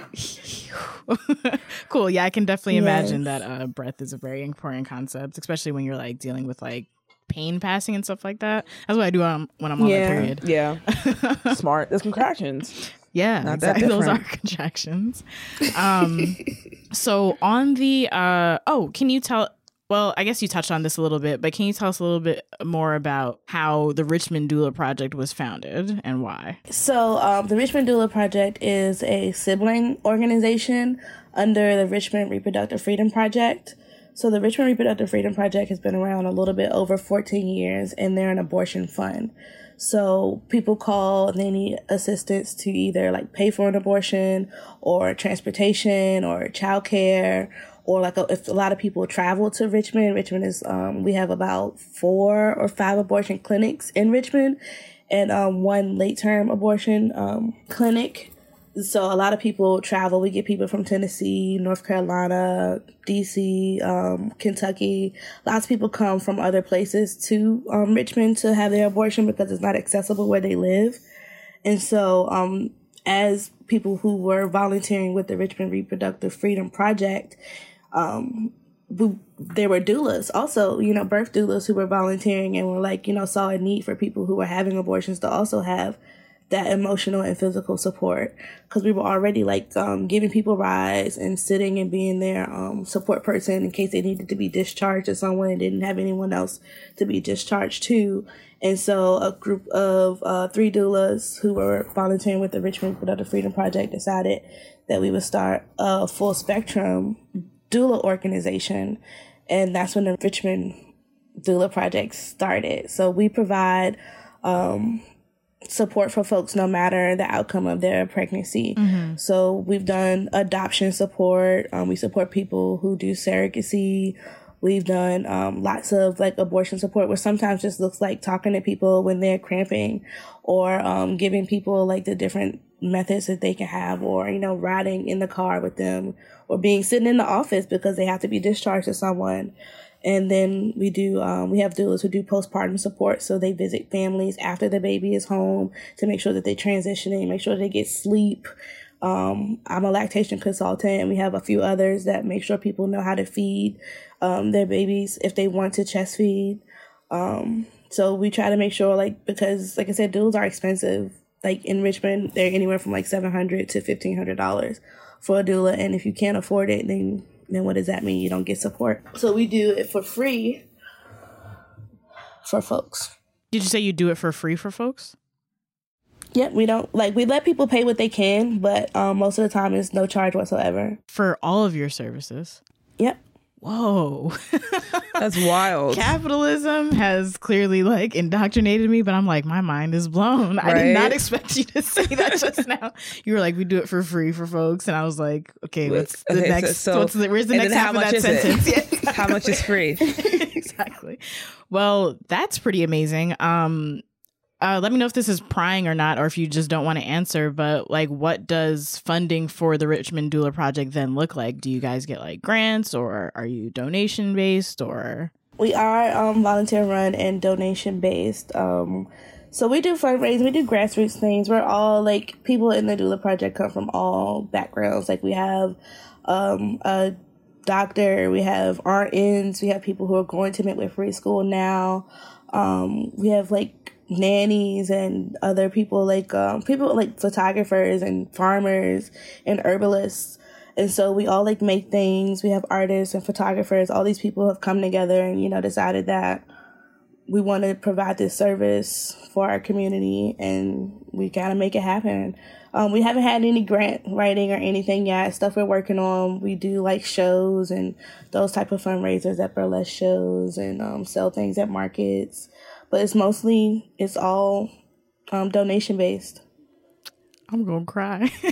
Cool. Yeah, I can definitely Yes. imagine that uh, breath is a very important concept, especially when you're like dealing with like pain passing and stuff like that. That's what I do um, when I'm on Yeah. my period. Yeah. Smart. There's contractions. Yeah, Not that exactly. Those are different. contractions. Um, so on the uh, oh, can you tell? Well, I guess you touched on this a little bit, but can you tell us a little bit more about how the Richmond Doula Project was founded and why? So um, the Richmond Doula Project is a sibling organization under the Richmond Reproductive Freedom Project. So the Richmond Reproductive Freedom Project has been around a little bit over fourteen years, and they're an abortion fund. So people call and they need assistance to either like pay for an abortion or transportation or childcare, or like a, if a lot of people travel to Richmond. Richmond is, um, we have about four or five abortion clinics in Richmond and um, one late term abortion um, clinic. So a lot of people travel. We get people from Tennessee, North Carolina, D C, um, Kentucky. Lots of people come from other places to um, Richmond to have their abortion because it's not accessible where they live. And so um, as people who were volunteering with the Richmond Reproductive Freedom Project, um, we, there were doulas also, you know, birth doulas who were volunteering and were like, you know, saw a need for people who were having abortions to also have that emotional and physical support, because we were already like um, giving people rides and sitting and being their um, support person in case they needed to be discharged to someone and didn't have anyone else to be discharged to. And so a group of uh, three doulas who were volunteering with the Richmond Reproductive Freedom Project decided that we would start a full spectrum doula organization. And that's when the Richmond Doula Project started. So we provide um, support for folks no matter the outcome of their pregnancy. Mm-hmm. So we've done adoption support. Um, we support people who do surrogacy. We've done um, lots of like abortion support, which sometimes just looks like talking to people when they're cramping, or um, giving people like the different methods that they can have, or, you know, riding in the car with them, or being sitting in the office because they have to be discharged to someone. And then we do, um, we have doulas who do postpartum support. So they visit families after the baby is home to make sure that they're transitioning, make sure they get sleep. Um, I'm a lactation consultant, and we have a few others that make sure people know how to feed um, their babies if they want to chest feed. Um, so we try to make sure, like, because like I said, doulas are expensive. Like in Richmond, they're anywhere from like seven hundred dollars to fifteen hundred dollars for a doula. And if you can't afford it, then then what does that mean? You don't get support. So we do it for free for folks. Did you say you do it for free for folks? Yep, we don't, like, we let people pay what they can, but um, most of the time it's no charge whatsoever. For all of your services? Yep. Whoa. That's wild. Capitalism has clearly like indoctrinated me, but I'm like, my mind is blown. I did Right? not expect you to say that just now. You were like, we do it for free for folks. And I was like, okay, what's the Okay, so- next, so- what's the, where's the and next then half how of much that is it? sentence? Yeah, exactly. How much is free? Exactly. Well, that's pretty amazing. Um, Uh, let me know if this is prying or not, or if you just don't want to answer, but like, what does funding for the Richmond Doula Project then look like? Do you guys get like grants, or are you donation based, or? We are um, volunteer run and donation based. Um, so we do fundraising, we do grassroots things. We're all like, people in the Doula Project come from all backgrounds. Like we have um, a doctor, we have R Ns, we have people who are going to midwifery school now. Um, we have like nannies and other people like um, people like photographers and farmers and herbalists. And so we all like make things. We have artists and photographers. All these people have come together and, you know, decided that we want to provide this service for our community, and we gotta make it happen. Um, we haven't had any grant writing or anything yet. Stuff we're working on. We do like shows and those type of fundraisers at burlesque shows, and um, sell things at markets. But it's mostly, it's all um, donation based. I'm gonna cry.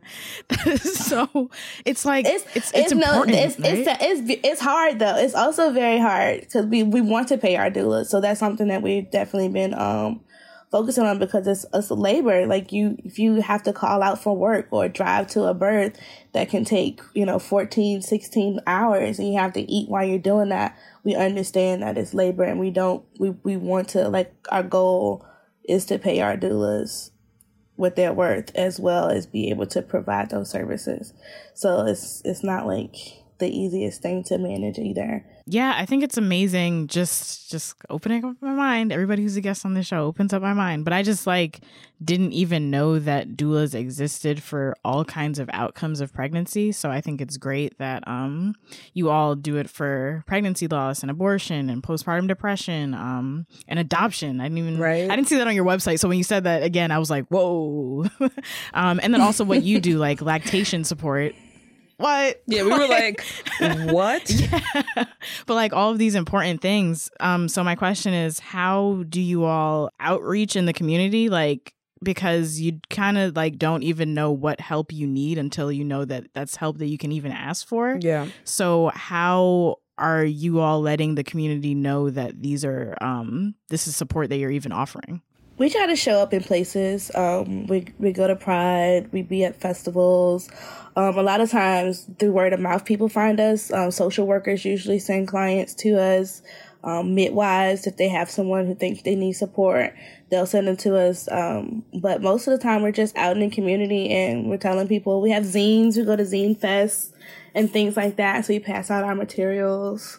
So it's like it's it's, it's, it's important. No, it's, right? it's it's it's hard though. It's also very hard because we we want to pay our doulas, so that's something that we've definitely been um focusing on because it's it's labor. Like you, if you have to call out for work or drive to a birth that can take you know fourteen, sixteen hours, and you have to eat while you're doing that. We understand that it's labor, and we don't we we want to like our goal is to pay our doulas what they're worth, as well as be able to provide those services. So it's it's not like the easiest thing to manage either. Yeah, I think it's amazing. Just just opening up my mind. Everybody who's a guest on the show opens up my mind. But I just like didn't even know that doulas existed for all kinds of outcomes of pregnancy. So I think it's great that um you all do it for pregnancy loss and abortion and postpartum depression um and adoption. I didn't even right. I didn't see that on your website. So when you said that again, I was like, whoa. um and then also what you do, like lactation support. What? Yeah, we were like, what? Yeah. But like all of these important things. Um, so my question is, how do you all outreach in the community? Like, because you kind of like don't even know what help you need until you know that that's help that you can even ask for. Yeah. So how are you all letting the community know that these are um this is support that you're even offering? We try to show up in places. Um, we we go to Pride. We be at festivals. Um, a lot of times through word of mouth, people find us. Um, social workers usually send clients to us. Um, midwives, if they have someone who thinks they need support, they'll send them to us. Um, but most of the time, we're just out in the community and we're telling people. We have zines. We go to Zine Fest and things like that. So we pass out our materials.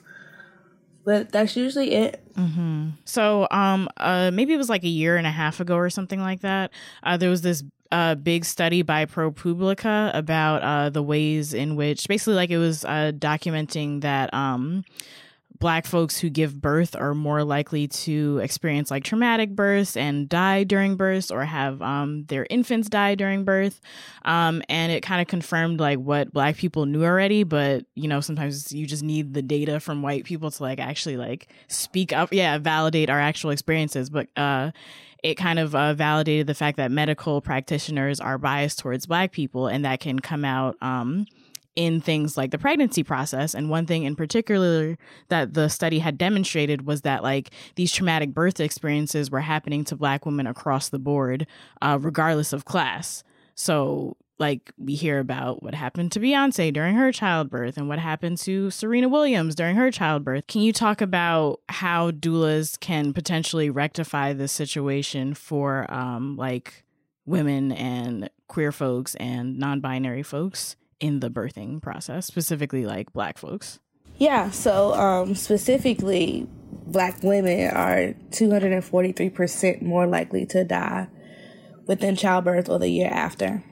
But that's usually it. Mm-hmm. So um, uh, maybe it was like a year and a half ago or something like that. Uh, there was this uh, big study by ProPublica about uh, the ways in which basically like it was uh, documenting that um, Black folks who give birth are more likely to experience like traumatic births and die during births or have um, their infants die during birth. Um, and it kind of confirmed like what Black people knew already. But, you know, sometimes you just need the data from white people to like actually like speak up. Yeah, validate our actual experiences. But uh, it kind of uh, validated the fact that medical practitioners are biased towards Black people, and that can come out um in things like the pregnancy process. And one thing in particular that the study had demonstrated was that like these traumatic birth experiences were happening to Black women across the board, uh, regardless of class. So like we hear about what happened to Beyonce during her childbirth and what happened to Serena Williams during her childbirth. Can you talk about how doulas can potentially rectify this situation for um, like women and queer folks and non-binary folks in the birthing process, specifically like Black folks? Yeah, so um, specifically, Black women are two hundred forty-three percent more likely to die within childbirth or the year after.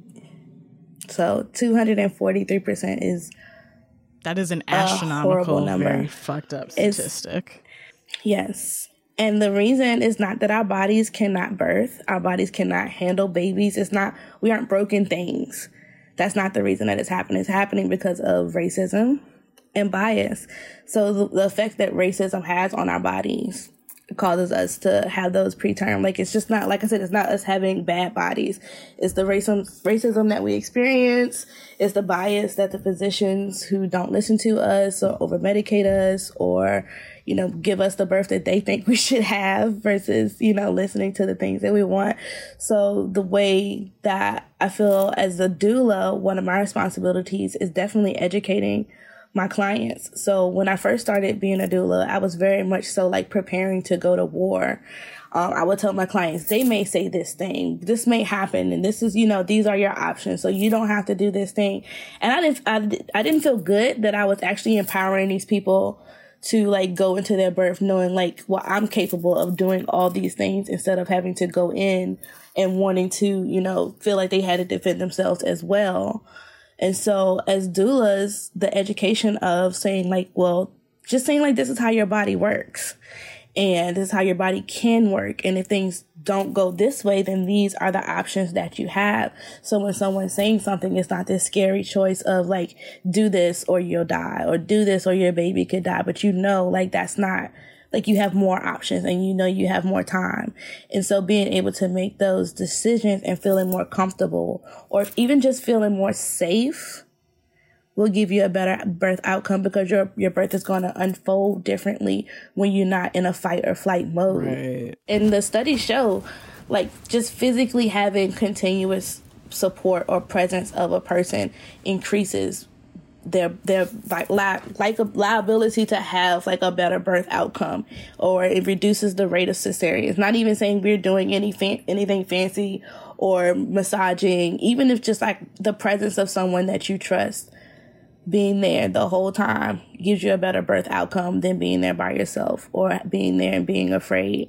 So two hundred forty-three percent is that is an astronomical, number. Very fucked up statistic. It's, yes. And the reason is not that our bodies cannot birth, our bodies cannot handle babies. It's not, we aren't broken things. That's not the reason that it's happening. It's happening because of racism and bias. So the, the effect that racism has on our bodies causes us to have those preterm. Like, it's just not, like I said, it's not us having bad bodies. It's the racism, racism that we experience. It's the bias that the physicians who don't listen to us or over-medicate us or, you know, give us the birth that they think we should have versus, you know, listening to the things that we want. So the way that I feel as a doula, one of my responsibilities is definitely educating my clients. So when I first started being a doula, I was very much so like preparing to go to war. Um, I would tell my clients, they may say this thing, this may happen, and this is, you know, these are your options. So you don't have to do this thing. And I didn't, I, I didn't feel good that I was actually empowering these people to like go into their birth knowing like, well, I'm capable of doing all these things instead of having to go in and wanting to, you know, feel like they had to defend themselves as well. And so as doulas, the education of saying like, well, just saying like, this is how your body works and this is how your body can work. And if things don't go this way, then these are the options that you have. So when someone's saying something, it's not this scary choice of like, do this or you'll die, or do this or your baby could die. But you know, like, that's not like you have more options and you know you have more time. And so being able to make those decisions and feeling more comfortable, or even just feeling more safe, will give you a better birth outcome, because your your birth is going to unfold differently when you're not in a fight or flight mode. Right. And the studies show, like, just physically having continuous support or presence of a person increases their their like like a liability to have like a better birth outcome, or it reduces the rate of cesareans. Not even saying we're doing any fan- anything fancy or massaging, even if just like the presence of someone that you trust being there the whole time gives you a better birth outcome than being there by yourself or being there and being afraid.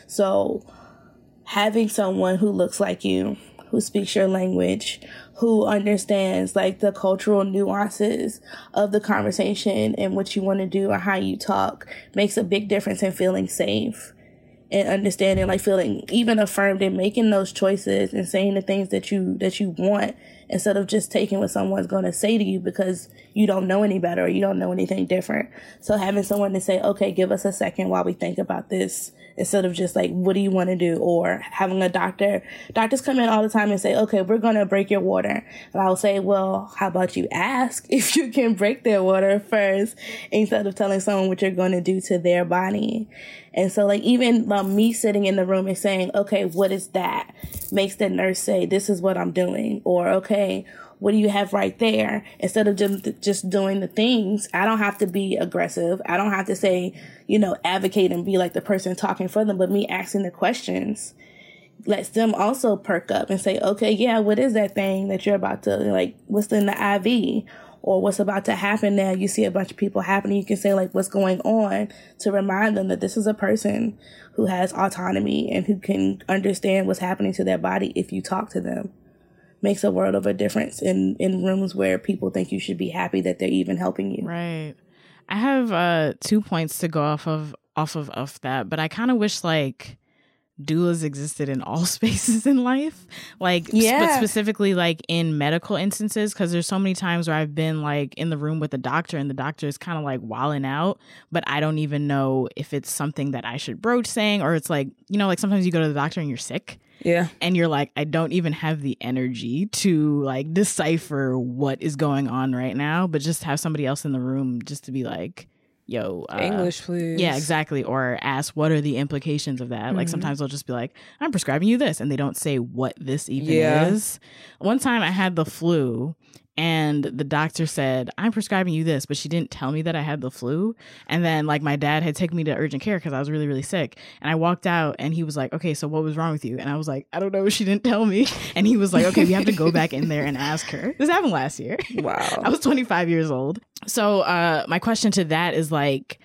So having someone who looks like you, who speaks your language, who understands like the cultural nuances of the conversation and what you want to do or how you talk makes a big difference in feeling safe and understanding, like feeling even affirmed in making those choices and saying the things that you that you want, instead of just taking what someone's going to say to you because you don't know any better or you don't know anything different. So having someone to say, okay, give us a second while we think about this, instead of just like, what do you want to do? Or having a doctor, doctors come in all the time and say, okay, we're going to break your water. And I'll say, well, how about you ask if you can break their water first, instead of telling someone what you're going to do to their body. And so like even um, me sitting in the room and saying, okay, what is that? Makes the nurse say, this is what I'm doing. Or, okay, what do you have right there? Instead of just, just doing the things, I don't have to be aggressive. I don't have to say, you know, advocate and be like the person talking for them, but me asking the questions lets them also perk up and say, okay, yeah, what is that thing that you're about to, like, what's in the I V? Or what's about to happen now? You see a bunch of people happening. You can say, like, what's going on, to remind them that this is a person who has autonomy and who can understand what's happening to their body if you talk to them. Makes a world of a difference in, in rooms where people think you should be happy that they're even helping you. Right. I have uh, two points to go off of off of, of that, but I kind of wish like doulas existed in all spaces in life, like yeah. but specifically like in medical instances, because there's so many times where I've been like in the room with the doctor and the doctor is kind of like wilding out, but I don't even know if it's something that I should broach saying, or it's like, you know, like sometimes you go to the doctor and you're sick. Yeah. And you're like, I don't even have the energy to like decipher what is going on right now, but just have somebody else in the room just to be like, yo, uh, English, please. Yeah, exactly. Or ask, what are the implications of that? Mm-hmm. Like sometimes they'll just be like, I'm prescribing you this. And they don't say what this even yeah. is. One time I had the flu and the doctor said, I'm prescribing you this, but she didn't tell me that I had the flu. And then like my dad had taken me to urgent care because I was really, really sick. And I walked out and he was like, okay, so what was wrong with you? And I was like, I don't know. She didn't tell me. And he was like, okay, we have to go back in there and ask her. This happened last year. Wow. I was twenty-five years old. So uh, my question to that is like,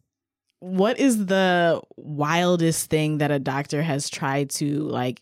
what is the wildest thing that a doctor has tried to like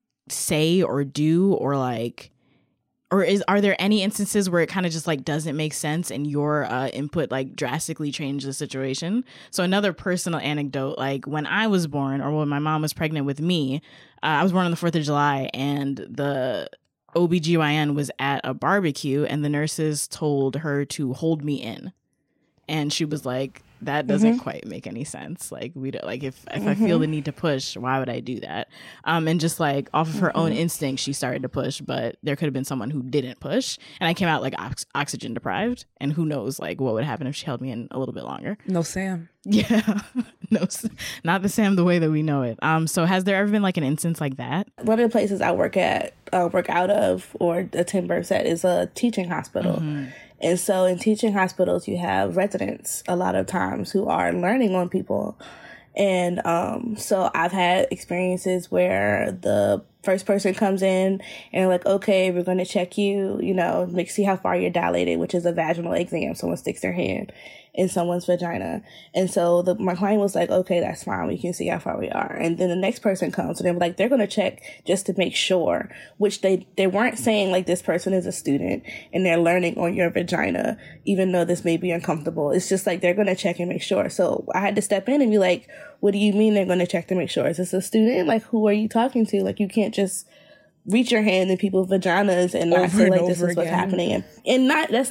say or do, or like, or is are there any instances where it kind of just like doesn't make sense and your uh, input like drastically changed the situation? So another personal anecdote, like when I was born, or when my mom was pregnant with me, uh, I was born on the fourth of July, and the O B G Y N was at a barbecue and the nurses told her to hold me in. And she was like, that doesn't mm-hmm. quite make any sense. Like we don't, like if, if mm-hmm. I feel the need to push, why would I do that? Um, and just like off of her mm-hmm. own instinct, she started to push, but there could have been someone who didn't push. And I came out like ox- oxygen deprived, and who knows like what would happen if she held me in a little bit longer. No Sam. Yeah. No, not the Sam the way that we know it. Um, so has there ever been like an instance like that? One of the places I work at, uh, work out of, or attend births at is a teaching hospital. Mm-hmm. And so in teaching hospitals, you have residents a lot of times who are learning on people. And um, so I've had experiences where the first person comes in and like, okay, we're going to check you, you know, make see how far you're dilated, which is a vaginal exam. Someone sticks their hand in someone's vagina. And so the, my client was like, okay, that's fine. We can see how far we are. And then the next person comes and they're like, they're going to check just to make sure, which they, they weren't saying like this person is a student and they're learning on your vagina, even though this may be uncomfortable. It's just like, they're going to check and make sure. So I had to step in and be like, what do you mean they're going to check to make sure? Is this a student? Like, who are you talking to? Like, you can't just reach your hand in people's vaginas and not over say like and this is again. what's happening. And, and not, that's not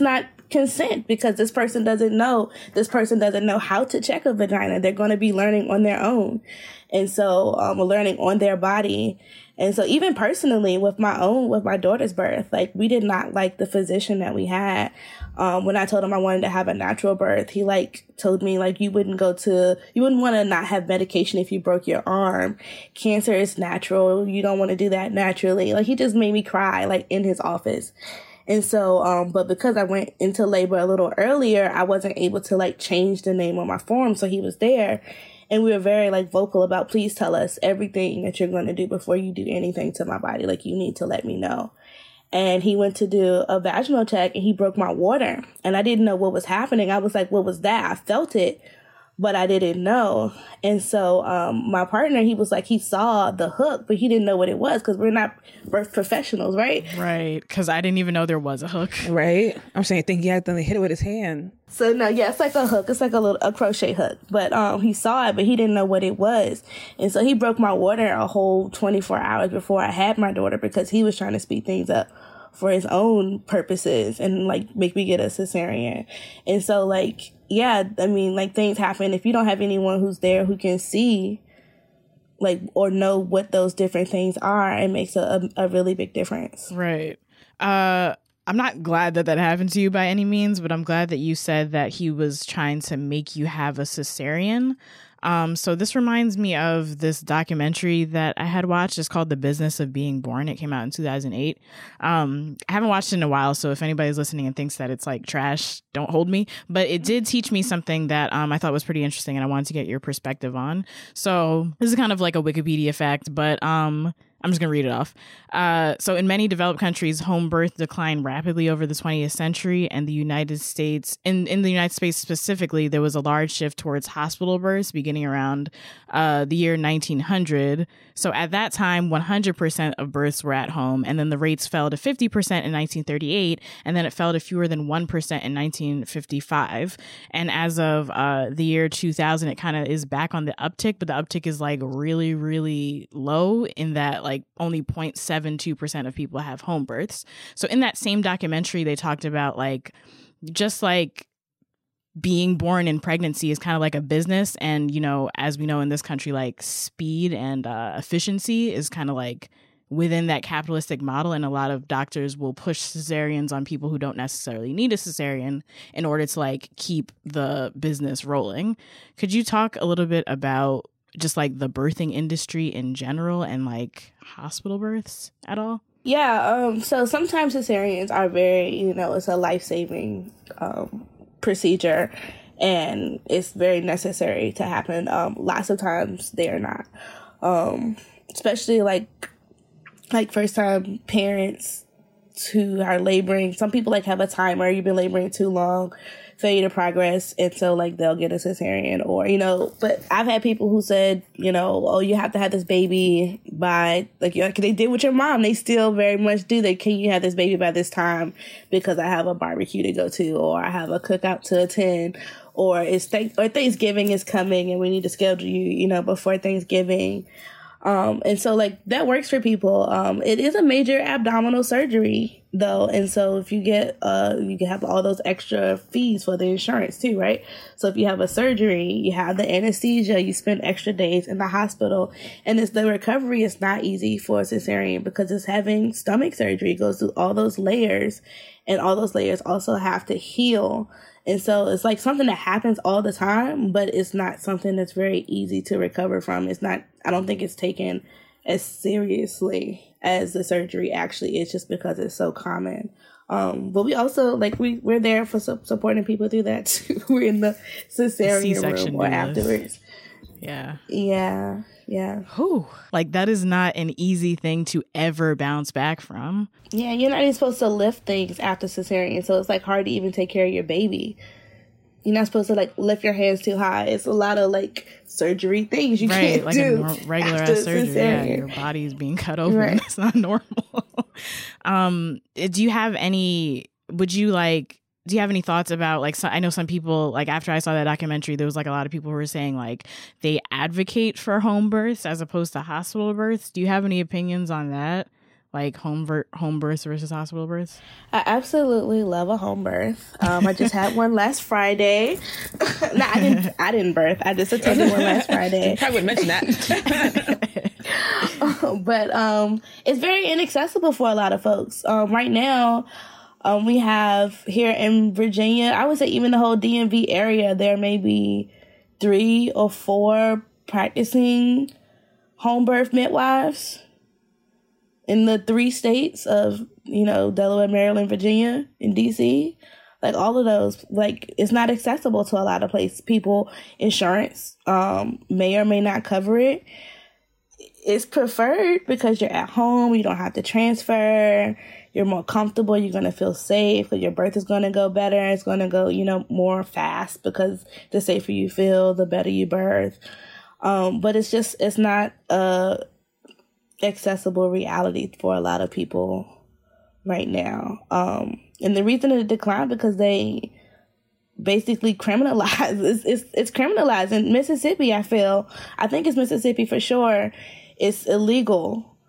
consent because this person doesn't know. This person doesn't know how to check a vagina. They're going to be learning on their own. And so um, learning on their body. And so even personally with my own, with my daughter's birth, like we did not like the physician that we had. Um, when I told him I wanted to have a natural birth, he like told me like, you wouldn't go to, you wouldn't want to not have medication if you broke your arm. Cancer is natural. You don't want to do that naturally. Like he just made me cry like in his office. And so, um, but because I went into labor a little earlier, I wasn't able to like change the name on my form. So he was there. And we were very like vocal about, please tell us everything that you're going to do before you do anything to my body. Like you need to let me know. And he went to do a vaginal check and he broke my water. And I didn't know what was happening. I was like, what was that? I felt it, but I didn't know. And so um, my partner, he was like, he saw the hook, but he didn't know what it was because we're not birth professionals, right? Right. Because I didn't even know there was a hook. Right. I'm saying, think he accidentally hit it with his hand. So no, yeah, it's like a hook. It's like a little a crochet hook. But um, he saw it, but he didn't know what it was. And so he broke my water a whole twenty-four hours before I had my daughter because he was trying to speed things up for his own purposes and like make me get a cesarean. And so like, yeah, I mean, like things happen. If you don't have anyone who's there who can see like or know what those different things are, it makes a, a, a really big difference. Right. Uh I'm not glad that that happened to you by any means, but I'm glad that you said that he was trying to make you have a cesarean. Um, so this reminds me of this documentary that I had watched. It's called The Business of Being Born. It came out in two thousand eight. Um, I haven't watched it in a while, so if anybody's listening and thinks that it's like trash, don't hold me. But it did teach me something that um, I thought was pretty interesting, and I wanted to get your perspective on. So this is kind of like a Wikipedia fact, but um, I'm just going to read it off. Uh, so in many developed countries, home birth declined rapidly over the twentieth century, and the United States, in, in the United States specifically, there was a large shift towards hospital births beginning around uh, the year nineteen hundred. So at that time, one hundred percent of births were at home, and then the rates fell to fifty percent in nineteen thirty-eight, and then it fell to fewer than one percent in nineteen fifty-five. And as of uh, the year two thousand, it kind of is back on the uptick, but the uptick is like really, really low in that like only zero point seven two percent of people have home births. So in that same documentary, they talked about like just like being born in pregnancy is kind of like a business. And, you know, as we know in this country, like speed and uh, efficiency is kind of like within that capitalistic model. And a lot of doctors will push cesareans on people who don't necessarily need a cesarean in order to like keep the business rolling. Could you talk a little bit about just like the birthing industry in general and like hospital births at all? Yeah. Um, so sometimes cesareans are very, you know, it's a life-saving um, procedure and it's very necessary to happen. Um, lots of times they are not, um, especially like, like first time parents who are laboring. Some people like have a timer. You've been laboring too long, failure to progress, and so like they'll get a cesarean, or you know. But I've had people who said, you know, oh, you have to have this baby by like you know, they did with your mom. They still very much do. They can you have this baby by this time because I have a barbecue to go to, or I have a cookout to attend, or it's th- or Thanksgiving is coming and we need to schedule you, you know, before Thanksgiving. Um, and so like that works for people. Um, it is a major abdominal surgery though. And so if you get, uh, you can have all those extra fees for the insurance too, right? So if you have a surgery, you have the anesthesia, you spend extra days in the hospital, and it's the recovery is not easy for a cesarean because it's having stomach surgery. It goes through all those layers, and all those layers also have to heal. And so it's like something that happens all the time, but it's not something that's very easy to recover from. It's not, I don't think it's taken as seriously as the surgery actually is, just because it's so common. Um, but we also, like, we, we're there for su- supporting people through that too. We're in the cesarean room or afterwards. Yeah. Yeah. Yeah. Whew. Like that is not an easy thing to ever bounce back from. Yeah, you're not even supposed to lift things after cesarean, so it's like hard to even take care of your baby. You're not supposed to like lift your hands too high. It's a lot of like surgery things you right, can't like do. Right, like a regular ass surgery. Yeah, your body is being cut open. Right. That's not normal. um, do you have any? Would you like? Do you have any thoughts about like, so, I know some people, like after I saw that documentary, there was like a lot of people who were saying like they advocate for home births as opposed to hospital births. Do you have any opinions on that? like home ver- home births versus hospital births? I absolutely love a home birth. Um, I just had one last Friday. no, I didn't. I didn't birth. I just attended one last Friday. Probably wouldn't mention that. But um, it's very inaccessible for a lot of folks. Um, right now, um, we have here in Virginia, I would say even the whole D M V area, there may be three or four practicing home birth midwives in the three states of, you know, Delaware, Maryland, Virginia, and D C. Like all of those, like it's not accessible to a lot of places. People, insurance um, may or may not cover it. It's preferred because you're at home. You don't have to transfer. You're more comfortable. You're going to feel safe because your birth is going to go better. It's going to go, you know, more fast because the safer you feel, the better you birth. Um, but it's just, it's not a accessible reality for a lot of people right now. Um, and the reason it declined because they basically criminalize. It's, it's, it's criminalized in Mississippi. I feel, I think it's Mississippi for sure. It's illegal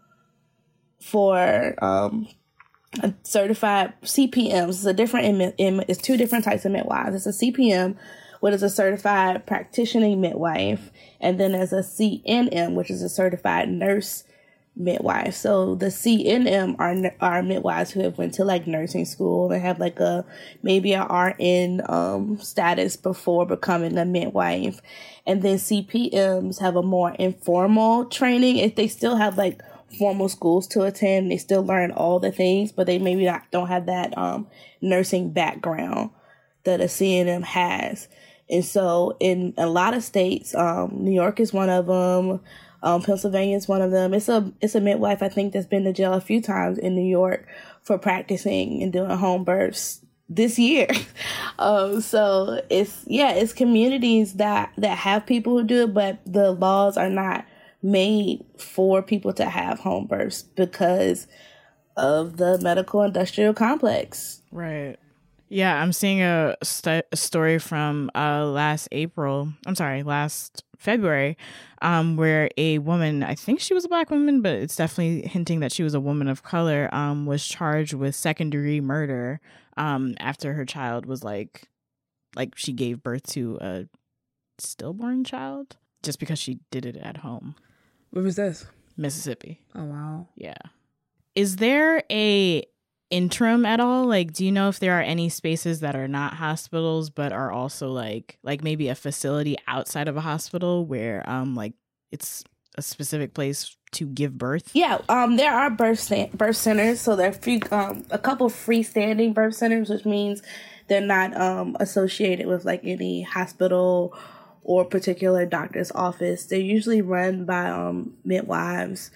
for um, a certified C P Ms. It's a different. It's two different types of midwives. It's a C P M, which is a certified practitioning midwife, and then there's a C N M, which is a certified nurse midwife. So the C N M are are midwives who have went to like nursing school and have like a maybe a R N um, status before becoming a midwife. And then C P Ms have a more informal training. If they still have like formal schools to attend, they still learn all the things, but they maybe not don't have that um, nursing background that a C N M has. And so in a lot of states, um, New York is one of them. Um, Pennsylvania is one of them. It's a it's a midwife, I think, that's been to jail a few times in New York for practicing and doing home births this year. um, so it's, yeah, it's communities that, that have people who do it, but the laws are not made for people to have home births because of the medical industrial complex. Right. Yeah, I'm seeing a, st- a story from uh, last April. I'm sorry, last February, um, where a woman, I think she was a Black woman, but it's definitely hinting that she was a woman of color, um, was charged with second degree murder um, after her child was like, like she gave birth to a stillborn child just because she did it at home. Where was this? Mississippi. Oh, wow. Yeah. Is there a interim at all? Like, do you know if there are any spaces that are not hospitals but are also like like maybe a facility outside of a hospital where um like it's a specific place to give birth? Yeah, um there are birth sta- birth centers. So there are few, um a couple freestanding birth centers, which means they're not um associated with like any hospital or particular doctor's office. They're usually run by um midwives.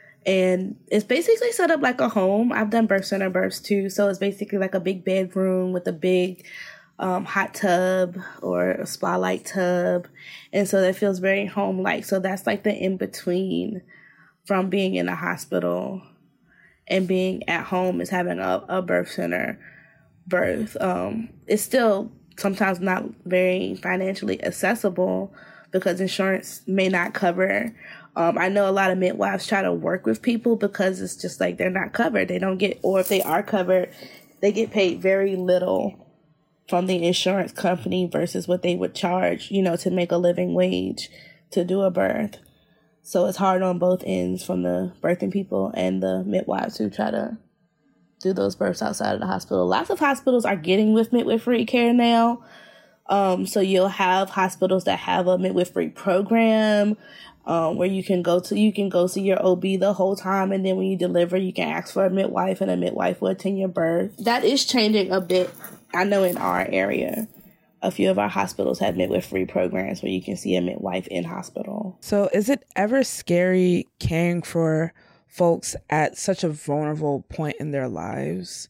And it's basically set up like a home. I've done birth center births too. So it's basically like a big bedroom with a big um, hot tub or a spa-like tub. And so that feels very home-like. So that's like the in-between from being in a hospital and being at home is having a, a birth center birth. Um, it's still sometimes not very financially accessible because insurance may not cover. Um, I know a lot of midwives try to work with people because it's just like they're not covered. They don't get, or if they are covered, they get paid very little from the insurance company versus what they would charge, you know, to make a living wage to do a birth. So it's hard on both ends from the birthing people and the midwives who try to do those births outside of the hospital. Lots of hospitals are getting with midwifery care now. Um, so you'll have hospitals that have a midwifery program. Um, where you can go to, you can go see your O B the whole time. And then when you deliver, you can ask for a midwife and a midwife will attend your birth. That is changing a bit. I know in our area, a few of our hospitals have midwifery programs where you can see a midwife in hospital. So is it ever scary caring for folks at such a vulnerable point in their lives?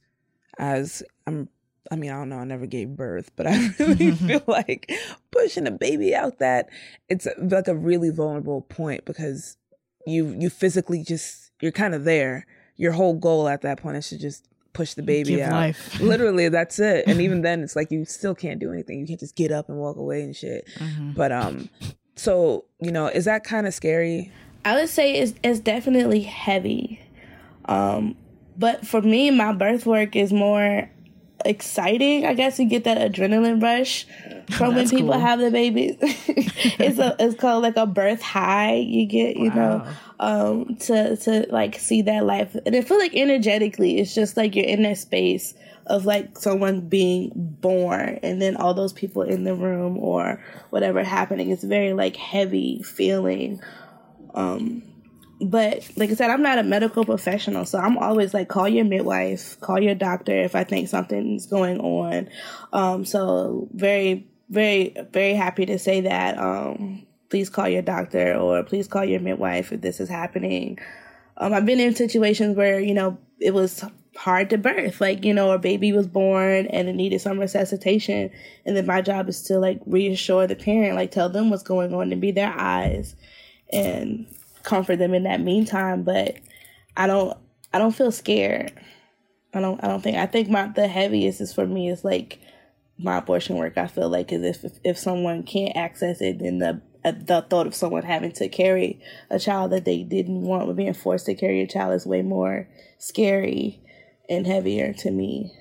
As I'm I mean, I don't know, I never gave birth, but I really feel like pushing a baby out that it's like a really vulnerable point because you you physically just, you're kind of there. Your whole goal at that point is to just push the baby Give out. Life. Literally, that's it. And even then, it's like you still can't do anything. You can't just get up and walk away and shit. Mm-hmm. But, um, so, you know, is that kind of scary? I would say it's, it's definitely heavy. Um, but for me, my birth work is more exciting. I guess you get that adrenaline rush from when people cool. have the babies. it's a it's called like a birth high. You get you wow. know um, to to like see that life, and I feel like energetically, it's just like you're in that space of like someone being born, and then all those people in the room or whatever happening. It's very like heavy feeling. Um, But like I said, I'm not a medical professional, so I'm always like, call your midwife, call your doctor if I think something's going on. Um, so very, very, very happy to say that. Um, please call your doctor or please call your midwife if this is happening. Um, I've been in situations where, you know, it was hard to birth, like, you know, a baby was born and it needed some resuscitation. And then my job is to like reassure the parent, like tell them what's going on and be their eyes and comfort them in that meantime. But I don't I don't feel scared. I don't I don't think I think my the heaviest is for me is like my abortion work. I feel like is if if someone can't access it, then the the thought of someone having to carry a child that they didn't want or being forced to carry a child is way more scary and heavier to me.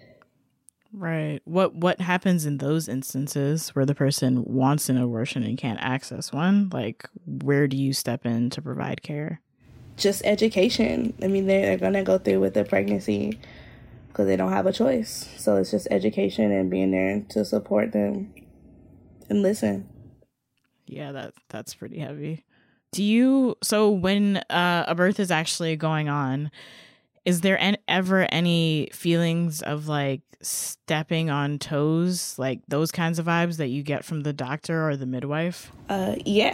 Right. What what happens in those instances where the person wants an abortion and can't access one? Like, where do you step in to provide care? Just education. I mean, they're, they're going to go through with the pregnancy because they don't have a choice. So it's just education and being there to support them and listen. Yeah, that that's pretty heavy. Do you, so when uh, a birth is actually going on, is there an, ever any feelings of like stepping on toes, like those kinds of vibes that you get from the doctor or the midwife? Uh, yeah,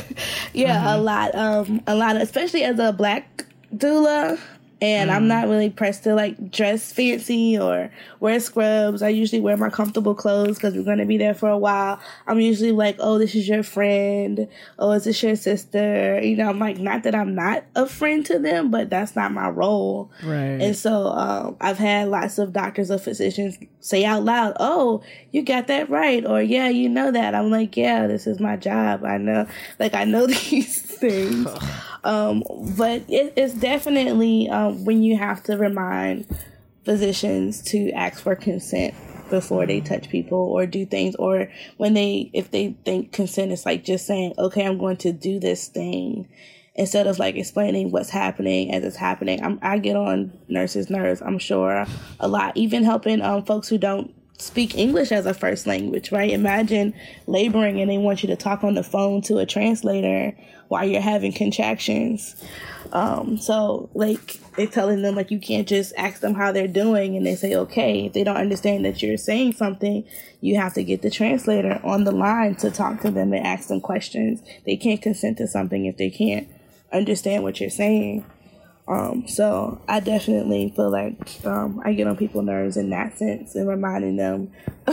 yeah, mm-hmm. a lot. Um, a lot, of, especially as a Black doula. And mm. I'm not really pressed to like dress fancy or wear scrubs. I usually wear my comfortable clothes because we're going to be there for a while. I'm usually like, oh, this is your friend. Oh, is this your sister? You know, I'm like, not that I'm not a friend to them, but that's not my role. Right. And so um, I've had lots of doctors or physicians say out loud, oh, you got that right. Or, yeah, you know that. I'm like, yeah, this is my job. I know, like, I know these things. Um, but it, it's definitely um, when you have to remind physicians to ask for consent before they touch people or do things, or when they, if they think consent is like just saying, okay, I'm going to do this thing, instead of like explaining what's happening as it's happening. I'm, I get on nurses' nerves, I'm sure, a lot, even helping um, folks who don't speak English as a first language, right? Imagine laboring and they want you to talk on the phone to a translator while you're having contractions. Um, so like they're telling them like you can't just ask them how they're doing and they say okay. If they don't understand that you're saying something, you have to get the translator on the line to talk to them and ask them questions. They can't consent to something if they can't understand what you're saying. Um, so I definitely feel like um, I get on people's nerves in that sense and reminding them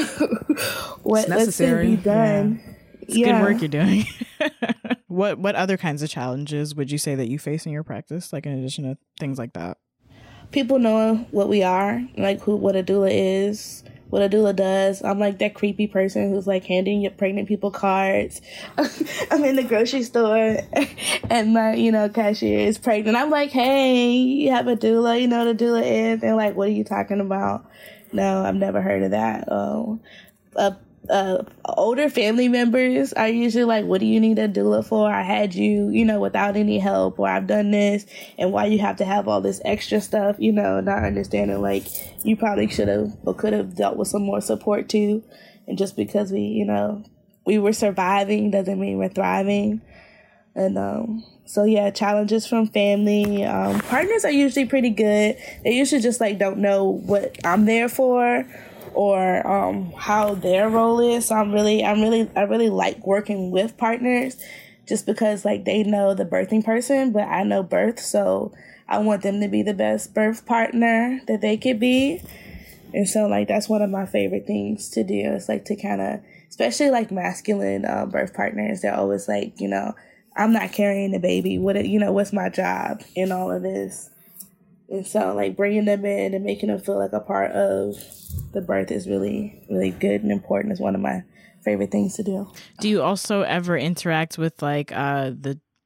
what what's to be done. Yeah. It's yeah. good work you're doing. What what other kinds of challenges would you say that you face in your practice, like in addition to things like that? People know what we are, like who what a doula is, what a doula does. I'm like that creepy person who's like handing your pregnant people cards. I'm in the grocery store and my, you know, cashier is pregnant. I'm like, hey, you have a doula, you know what a doula is? They're like, what are you talking about? No, I've never heard of that. Oh, uh, uh, older family members are usually like, what do you need a doula for? I had you, you know, without any help, or I've done this, and why you have to have all this extra stuff, you know, not understanding like you probably should have or could have dealt with some more support too. And just because we, you know, we were surviving doesn't mean we're thriving. And um, so, yeah, challenges from family. Um, partners are usually pretty good. They usually just like don't know what I'm there for, or um, how their role is. So I'm really, I'm really, I really like working with partners just because like they know the birthing person, but I know birth. So I want them to be the best birth partner that they could be. And so like, that's one of my favorite things to do. It's like to kind of, especially like masculine uh, birth partners, they're always like, you know, I'm not carrying the baby. What, you know, what's my job in all of this? And so like bringing them in and making them feel like a part of the birth is really, really good and important. Is one of my favorite things to do. Do you also ever interact with like uh, the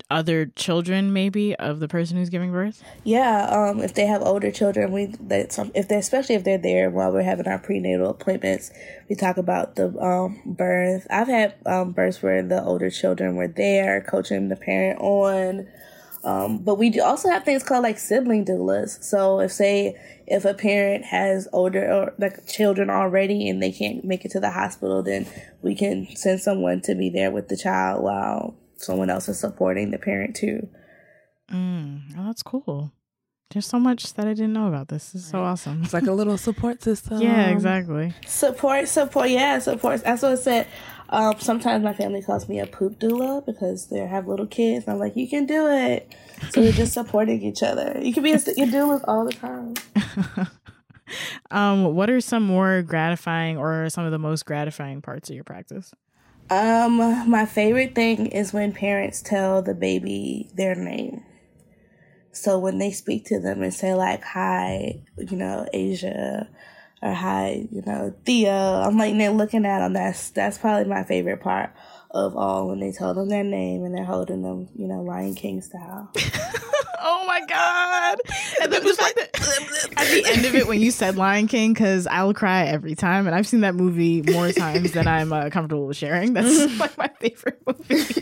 other children maybe of the person who's giving birth? Yeah, um, if they have older children, we that some if they especially if they're there while we're having our prenatal appointments, we talk about the um, birth. I've had um, births where the older children were there, coaching the parent on. Um, but we do also have things called like sibling doulas. So if say if a parent has older or like children already and they can't make it to the hospital, then we can send someone to be there with the child while someone else is supporting the parent too. Mm, oh, that's cool. There's so much that I didn't know about this. This is so awesome. It's like a little support system. Yeah, exactly. Support, support, yeah, support. That's what I said. Um, sometimes my family calls me a poop doula because they have little kids. I'm like, you can do it. So we're just supporting each other. You can be a, your doulas all the time. um, what are some more gratifying or some of the most gratifying parts of your practice? Um, my favorite thing is when parents tell the baby their name. So when they speak to them and say like, hi, you know, Asia, or hi, you know, Theo, I'm like, they're looking at them. That's, that's probably my favorite part of all, when they tell them their name and they're holding them, you know, Lion King style. Oh my God. And then the fact that at the end of it, when you said Lion King, because I'll cry every time. And I've seen that movie more times than I'm uh, comfortable with sharing. That's like my favorite movie.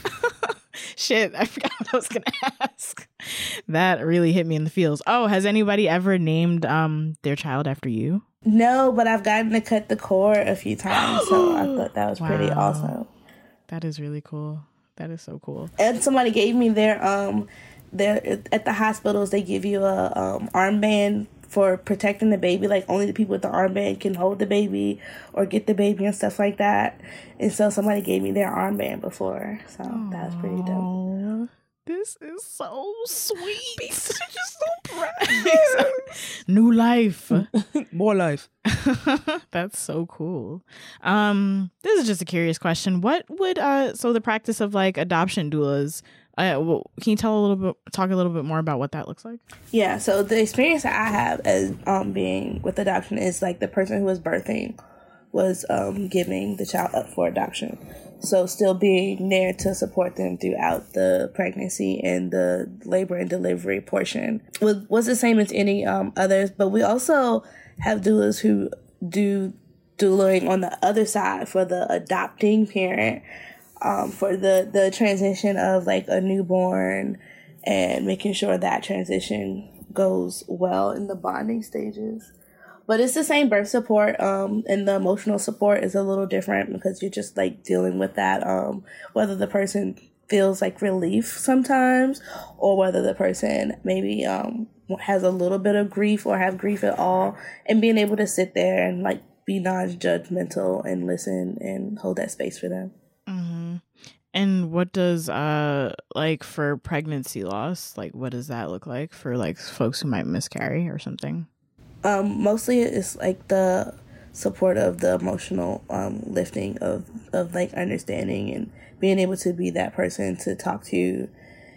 Shit, I forgot what I was going to ask. That really hit me in the feels. Oh, has anybody ever named um their child after you? No, but I've gotten to cut the cord a few times. So I thought that was wow. pretty awesome. That is really cool. That is so cool. And somebody gave me their um their at the hospitals they give you a um armband for protecting the baby. Like only the people with the armband can hold the baby or get the baby and stuff like that. And so somebody gave me their armband before. So Aww. That was pretty dope. This is so sweet. Just so proud. New life. More life. That's so cool. Um, this is just a curious question. What would uh so the practice of like adoption doulas, uh, well, can you tell a little bit, talk a little bit more about what that looks like? Yeah, so the experience that I have as um being with adoption is like the person who was birthing was um giving the child up for adoption. So still being there to support them throughout the pregnancy and the labor and delivery portion was, was the same as any um, others. But we also have doulas who do doulaing on the other side for the adopting parent, um, for the, the transition of like a newborn and making sure that transition goes well in the bonding stages. But it's the same birth support, um, and the emotional support is a little different because you're just like dealing with that, um, whether the person feels like relief sometimes or whether the person maybe um, has a little bit of grief or have grief at all, and being able to sit there and like be non-judgmental and listen and hold that space for them. Mm-hmm. And what does uh like for pregnancy loss, like what does that look like for like folks who might miscarry or something? Um, mostly it's like the support of the emotional um, lifting of, of like understanding and being able to be that person to talk to.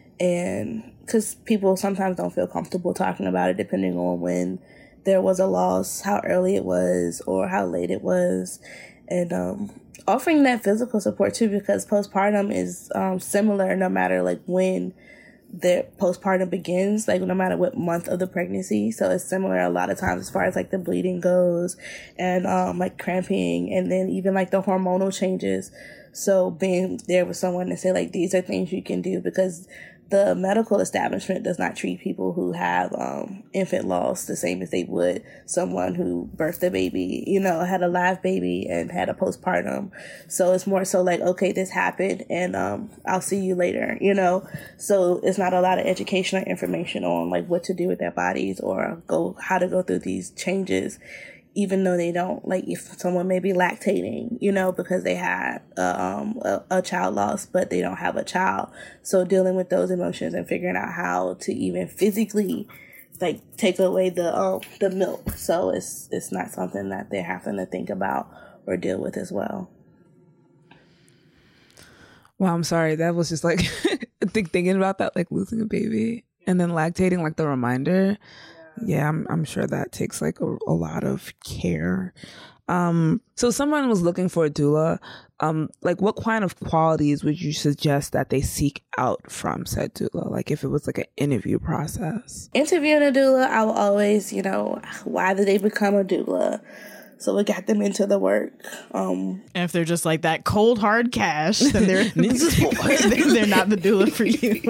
And because people sometimes don't feel comfortable talking about it depending on when there was a loss, how early it was or how late it was. And um, offering that physical support too, because postpartum is um, similar no matter like when the postpartum begins, like no matter what month of the pregnancy. So it's similar a lot of times as far as like the bleeding goes and um like cramping and then even like the hormonal changes. So being there with someone to say like these are things you can do, because the medical establishment does not treat people who have um, infant loss the same as they would someone who birthed a baby, you know, had a live baby and had a postpartum. So it's more so like, okay, this happened and um, I'll see you later, you know. So it's not a lot of educational information on like what to do with their bodies or go how to go through these changes, even though they don't, like if someone may be lactating, you know, because they had a, um, a, a child loss, but they don't have a child. So dealing with those emotions and figuring out how to even physically like take away the um, the milk. So it's it's not something that they're having to think about or deal with as well. Wow, I'm sorry. That was just like think, thinking about that, like losing a baby and then lactating, like the reminder. Yeah, I'm, I'm sure that takes like a, a lot of care. Um, so someone was looking for a doula. Um, like what kind of qualities would you suggest that they seek out from said doula? Like if it was like an interview process. Interviewing a doula, I will always, you know, why did they become a doula? So we got them into the work. Um, and if they're just like that cold hard cash, then they're they're not the doula for you.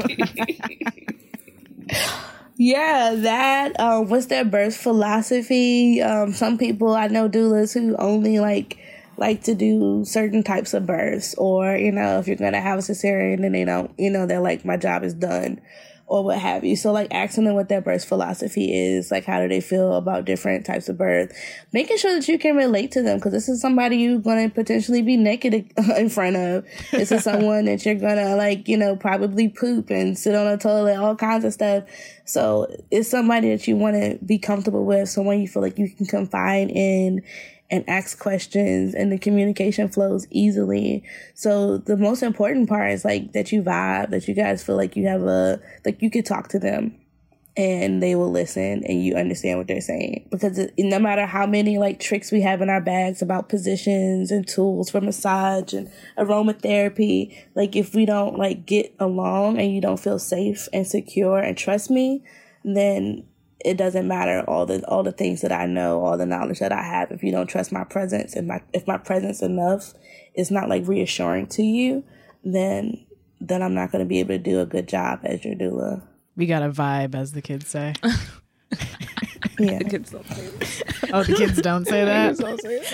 Yeah, that, um, what's their birth philosophy? Um, some people, I know doulas who only like, like to do certain types of births, or, you know, if you're going to have a cesarean and they don't, you know, they're like, my job is done, or what have you. So like asking them what their birth philosophy is, like how do they feel about different types of birth, making sure that you can relate to them, because this is somebody you're going to potentially be naked in front of. This is someone that you're going to like, you know, probably poop and sit on a toilet, all kinds of stuff. So it's somebody that you want to be comfortable with, someone you feel like you can confide in and ask questions, and the communication flows easily. So the most important part is like that you vibe, that you guys feel like you have a, like you could talk to them and they will listen and you understand what they're saying. Because it, no matter how many like tricks we have in our bags about positions and tools for massage and aromatherapy, like if we don't like get along and you don't feel safe and secure and trust me, then it doesn't matter all the all the things that I know, all the knowledge that I have. If you don't trust my presence, and my if my presence enough is not like reassuring to you, then then I'm not going to be able to do a good job as your doula. We got a vibe, as the kids say. Yeah. The kids don't say that. Oh, the kids don't say that? The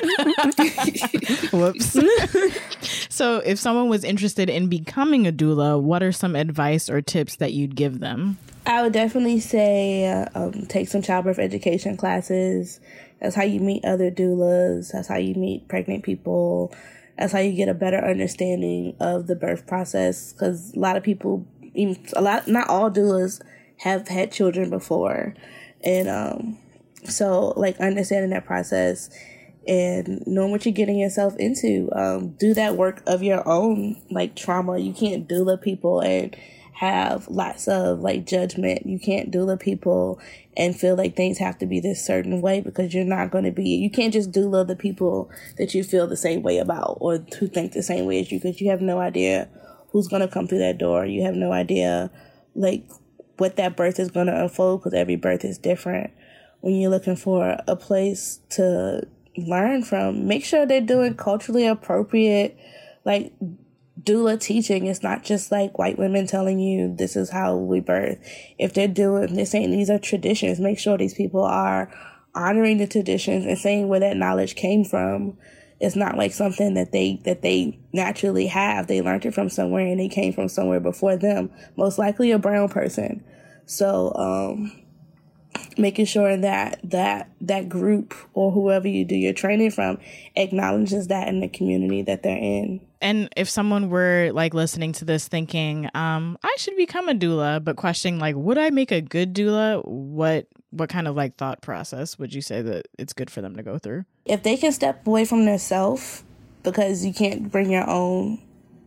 kids don't say Whoops. So if someone was interested in becoming a doula, what are some advice or tips that you'd give them? I would definitely say uh, um, take some childbirth education classes. That's how you meet other doulas. That's how you meet pregnant people. That's how you get a better understanding of the birth process. Because a lot of people, even a lot, not all doulas have had children before. And um, so, like, understanding that process and knowing what you're getting yourself into. Um, do that work of your own, like, trauma. You can't doula people and have lots of like judgment. You can't doula people and feel like things have to be this certain way, because you're not going to be, you can't just doula the people that you feel the same way about or who think the same way as you, because you have no idea who's going to come through that door. You have no idea like what that birth is going to unfold, because every birth is different. When you're looking for a place to learn from, make sure they're doing culturally appropriate like doula teaching. It's not just like white women telling you this is how we birth. If they're doing, they're saying these are traditions, make sure these people are honoring the traditions and saying where that knowledge came from. It's not like something that they that they naturally have. They learned it from somewhere and they came from somewhere before them, most likely a brown person. So um making sure that that that group or whoever you do your training from acknowledges that in the community that they're in. And if someone were like listening to this thinking, um, I should become a doula, but questioning like, would I make a good doula? What what kind of like thought process would you say that it's good for them to go through? If they can step away from their self, because you can't bring your own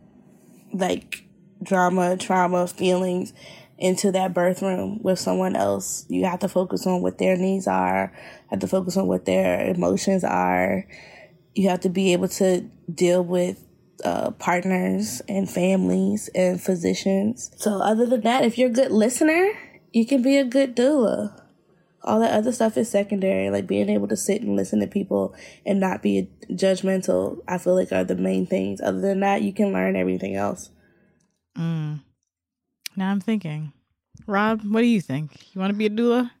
like drama, trauma, feelings into that birth room with someone else. You have to focus on what their needs are, have to focus on what their emotions are. You have to be able to deal with uh, partners and families and physicians. So other than that, if you're a good listener, you can be a good doula. All that other stuff is secondary, like being able to sit and listen to people and not be judgmental, I feel like are the main things. Other than that, you can learn everything else. Mm. Now I'm thinking, Rob, what do you think? You want to be a doula?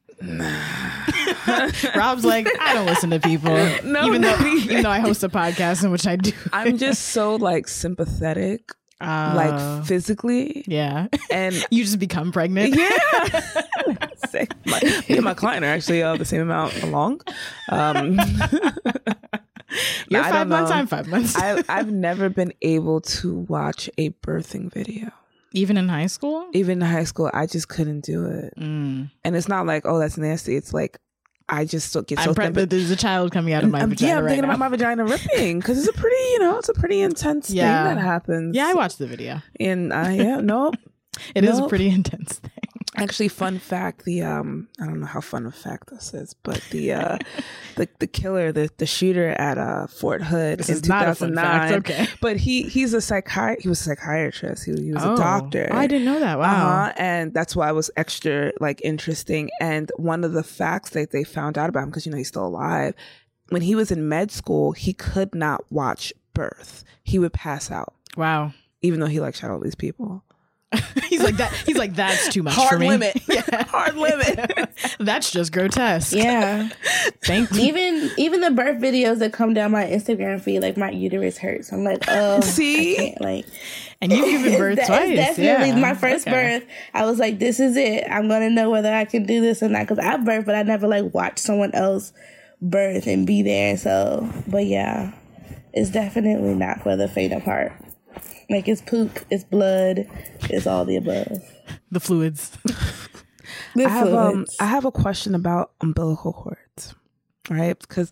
Nah. Rob's like, I don't listen to people. No, even no. though even though I host a podcast in which I do. I'm just so like sympathetic, uh, like physically. Yeah. And you just become pregnant. Yeah. my, me and my client are actually uh, the same amount along. Um, You're I five months, know. I'm five months. I, I've never been able to watch a birthing video. Even in high school? Even in high school, I just couldn't do it. Mm. And it's not like, oh, that's nasty. It's like, I just so, get so I'm pregnant, but there's a child coming out of my I'm, vagina yeah, I'm right thinking now. about my vagina ripping, because it's a pretty, you know, it's a pretty intense Yeah. thing that happens. Yeah, I watched the video. And I, yeah, nope. It is a Nope. pretty intense thing. Actually, fun fact, the um I don't know how fun of fact this is, but the uh the the killer, the the shooter at uh Fort Hood This in is not a fun two thousand nine. fact, okay. But he he's a psychi- he was a psychiatrist. He, he was Oh. a doctor. Oh, I didn't know that. Wow. Uh-huh, and that's why it was extra like interesting. And one of the facts that they found out about him, because you know he's still alive, when he was in med school, he could not watch birth. He would pass out, Wow. even though he like shot all these people. He's like that. He's like, that's too much Hard for me. limit. Yeah. Hard limit. That's just grotesque. Yeah. Thank you. Even even the birth videos that come down my Instagram feed, like my uterus hurts. I'm like, oh, See? I can't, like, And you've given birth that- twice. definitely yeah. my first Okay. birth. I was like, this is it. I'm gonna know whether I can do this or not, because I birthed, but I never like watched someone else birth and be there. So, but yeah, it's definitely not for the faint of heart. Like, it's poop, it's blood, it's all the above. The fluids. The I have um fluids. I have a question about umbilical cords, right? Because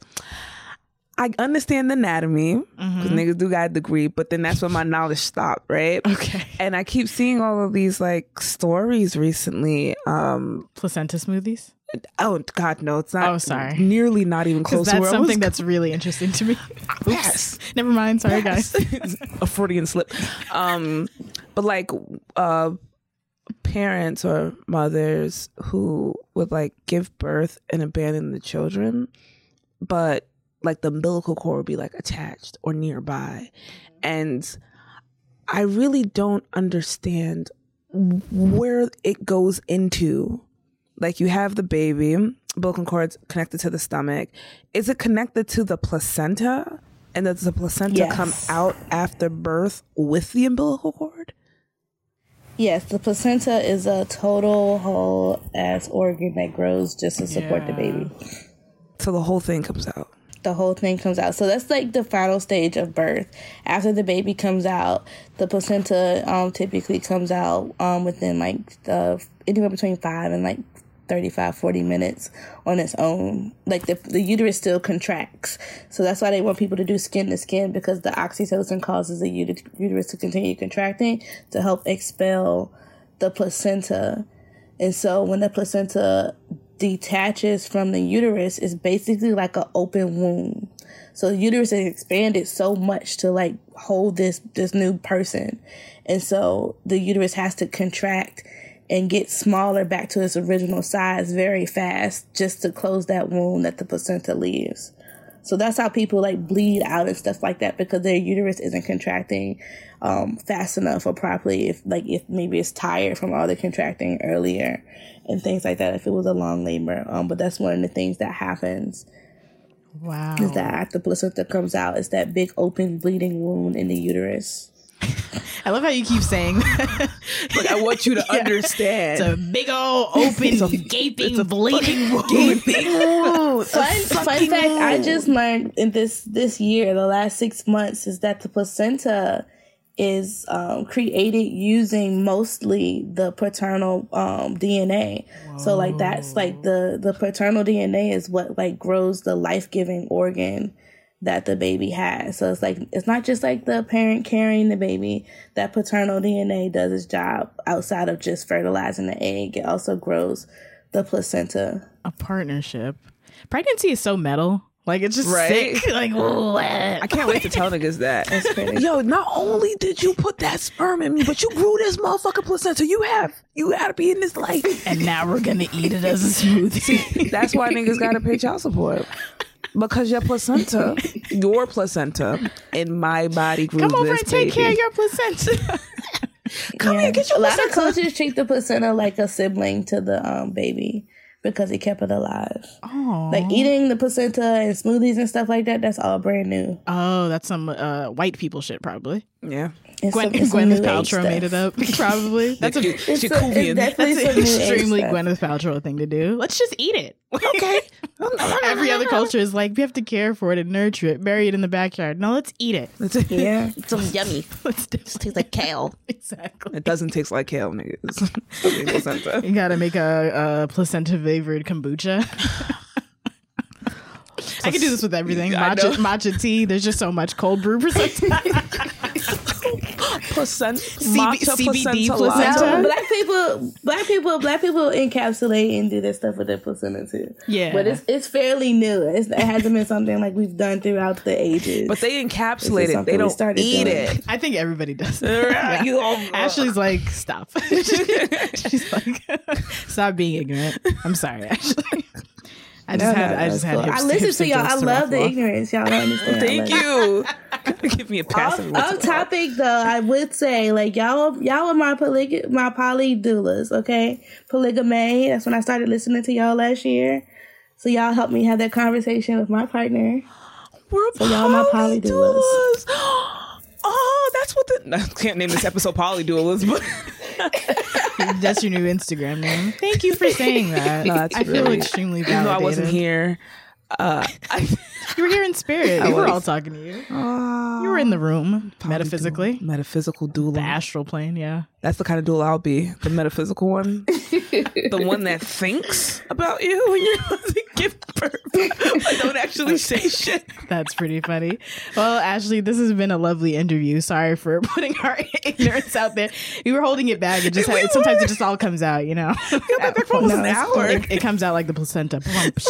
I understand the anatomy, because niggas do got a degree, but then that's when my knowledge stopped, right? Okay. And I keep seeing all of these like stories recently. Um, Placenta smoothies. oh God, no, it's not. Oh, sorry. nearly not even Because close to that's where I was something that's really interesting to me. Oops. Yes. Never mind. Sorry, Yes. guys. a Freudian slip. Um, but like uh, parents or mothers who would like give birth and abandon the children, but like the umbilical cord would be like attached or nearby. And I really don't understand where it goes into. Like, you have the baby, umbilical cord's connected to the stomach. Is it connected to the placenta? And does the placenta Yes. come out after birth with the umbilical cord? Yes, the placenta is a total whole ass organ that grows just to support the Yeah. baby. So the whole thing comes out. The whole thing comes out. So that's like the final stage of birth. After the baby comes out, the placenta um, typically comes out um, within like uh, anywhere between five and like thirty-five, forty minutes on its own. Like the the uterus still contracts. So that's why they want people to do skin to skin, because the oxytocin causes the uter- uterus to continue contracting to help expel the placenta. And so when the placenta detaches from the uterus, it's basically like an open wound. So the uterus is expanded so much to like hold this this new person. And so the uterus has to contract and get smaller back to its original size very fast just to close that wound that the placenta leaves. So that's how people like bleed out and stuff like that, because their uterus isn't contracting um, fast enough or properly. If like if maybe it's tired from all the contracting earlier and things like that, if it was a long labor. Um, but that's one of the things that happens, Wow. is that after placenta comes out, it's that big open bleeding wound in the uterus. I love how you keep saying that. Like, I want you to Yeah. understand. It's a big old open, gaping, bleeding wound. Fun, fun fact I just learned in this this year, the last six months, is that the placenta is um, created using mostly the paternal um, D N A. Whoa. So like that's like the the paternal D N A is what like grows the life-giving organ that the baby has. So it's like, it's not just like the parent carrying the baby. That paternal D N A does its job outside of just fertilizing the egg. It also grows the placenta. A partnership. Pregnancy is so metal. Like, it's just Right? sick. Like, I can't wait to tell niggas that. That's crazy. Yo, not only did you put that sperm in me, but you grew this motherfucking placenta. You have, you gotta be in this life. and now we're gonna eat it as a smoothie. That's why niggas gotta pay child support. Because your placenta, your placenta, in my body grew Come over this and take baby. care of your placenta. Come Yeah. here, get your A lot of placenta. cultures treat the placenta like a sibling to the um, baby because it kept it alive. Oh, Like eating the placenta and smoothies and stuff like that, that's all brand new. oh, that's some uh, white people shit, probably. Yeah. It's Gwen, some, it's some Gwyneth new age Paltrow stuff. made it up. Probably. That's a It's, a, it's Jacobian. definitely that's some an new age extremely stuff. Gwyneth Paltrow thing to do. Let's just eat it. Okay. Every other culture is like, we have to care for it and nurture it, bury it in the backyard. No, let's eat it. Yeah. It's so yummy. Let's do It tastes like kale. exactly. It doesn't taste like kale, niggas. Placenta. You gotta make a, a placenta flavored kombucha. I can do this with everything. I Matcha, know. matcha tea. There's just so much cold brew placenta. placenta, C- matcha C B D placenta. placenta. latte. No, black people, black people, black people encapsulate and do this stuff with their placenta too. Yeah. but it's it's fairly new. It's, it hasn't been something like we've done throughout the ages. But they This encapsulate is it. something They we don't started eat doing. it. I think everybody does. Yeah. You all- Ashley's like, stop. She's like, stop being ignorant. I'm sorry, Ashley. I just No, had, no, I just that's had. cool. Hipster, I listen hipster to y'all. I jokes to love the ruffle. ignorance. Y'all don't understand. Thank I love it. you. Give me a pass. Off, off topic though, I would say like y'all, y'all are my poly, my poly doulas. Okay, polygamy. That's when I started listening to y'all last year. So y'all helped me have that conversation with my partner. We're So y'all my poly doulas. Oh, that's what the... I can't name this episode poly doulas, but... That's your new Instagram name. Thank you for saying that. No, that's I feel really- extremely Even validated. though I wasn't here. Uh, I, You were here in spirit. I We were was. all talking to you. uh, You were in the room, metaphysically. Metaphysical doula. The astral plane, yeah. That's the kind of doula I'll be. The metaphysical one. The one that thinks about you when you're about to give birth. But don't actually say shit. That's pretty funny. Well, Ashley, this has been a lovely interview. Sorry for putting our ignorance out there. We were holding it back. It just We had, sometimes were. it just all comes out, you know. Got back for almost an hour. It, it comes out like the placenta.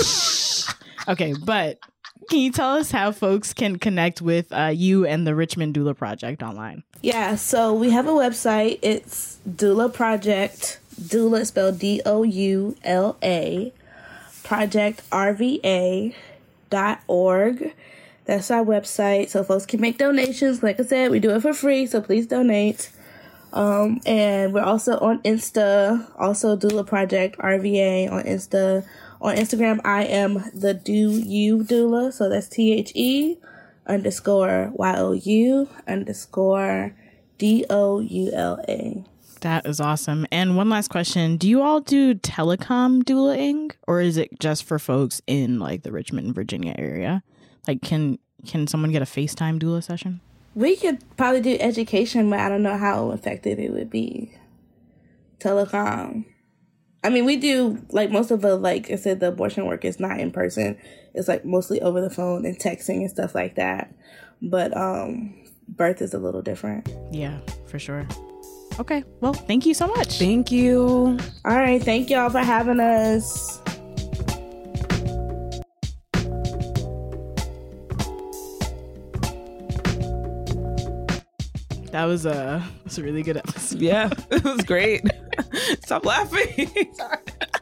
Okay, but can you tell us how folks can connect with uh, you and the Richmond Doula Project online? Yeah, so we have a website. It's Doula Project. Doula is spelled D O U L A. Project R V A dot org. That's our website. So folks can make donations. Like I said, we do it for free, so please donate. Um, and we're also on Insta, also Doula Project R V A on Insta. On Instagram, I am the Do You Doula. So that's T H E underscore Y O U underscore D O U L A. That is awesome. And one last question. Do you all do telecom doulaing, or is it just for folks in like the Richmond, Virginia area? Like can can someone get a FaceTime doula session? We could probably do education, but I don't know how effective it would be. Telecom. I mean, we do, like, most of the, like I said, the abortion work is not in person. It's, like, mostly over the phone and texting and stuff like that. But um, birth is a little different. Yeah, for sure. Okay. Well, thank you so much. Thank you. All right. Thank y'all for having us. That was a, that's a really good episode. Yeah, it was great. Stop laughing. Sorry.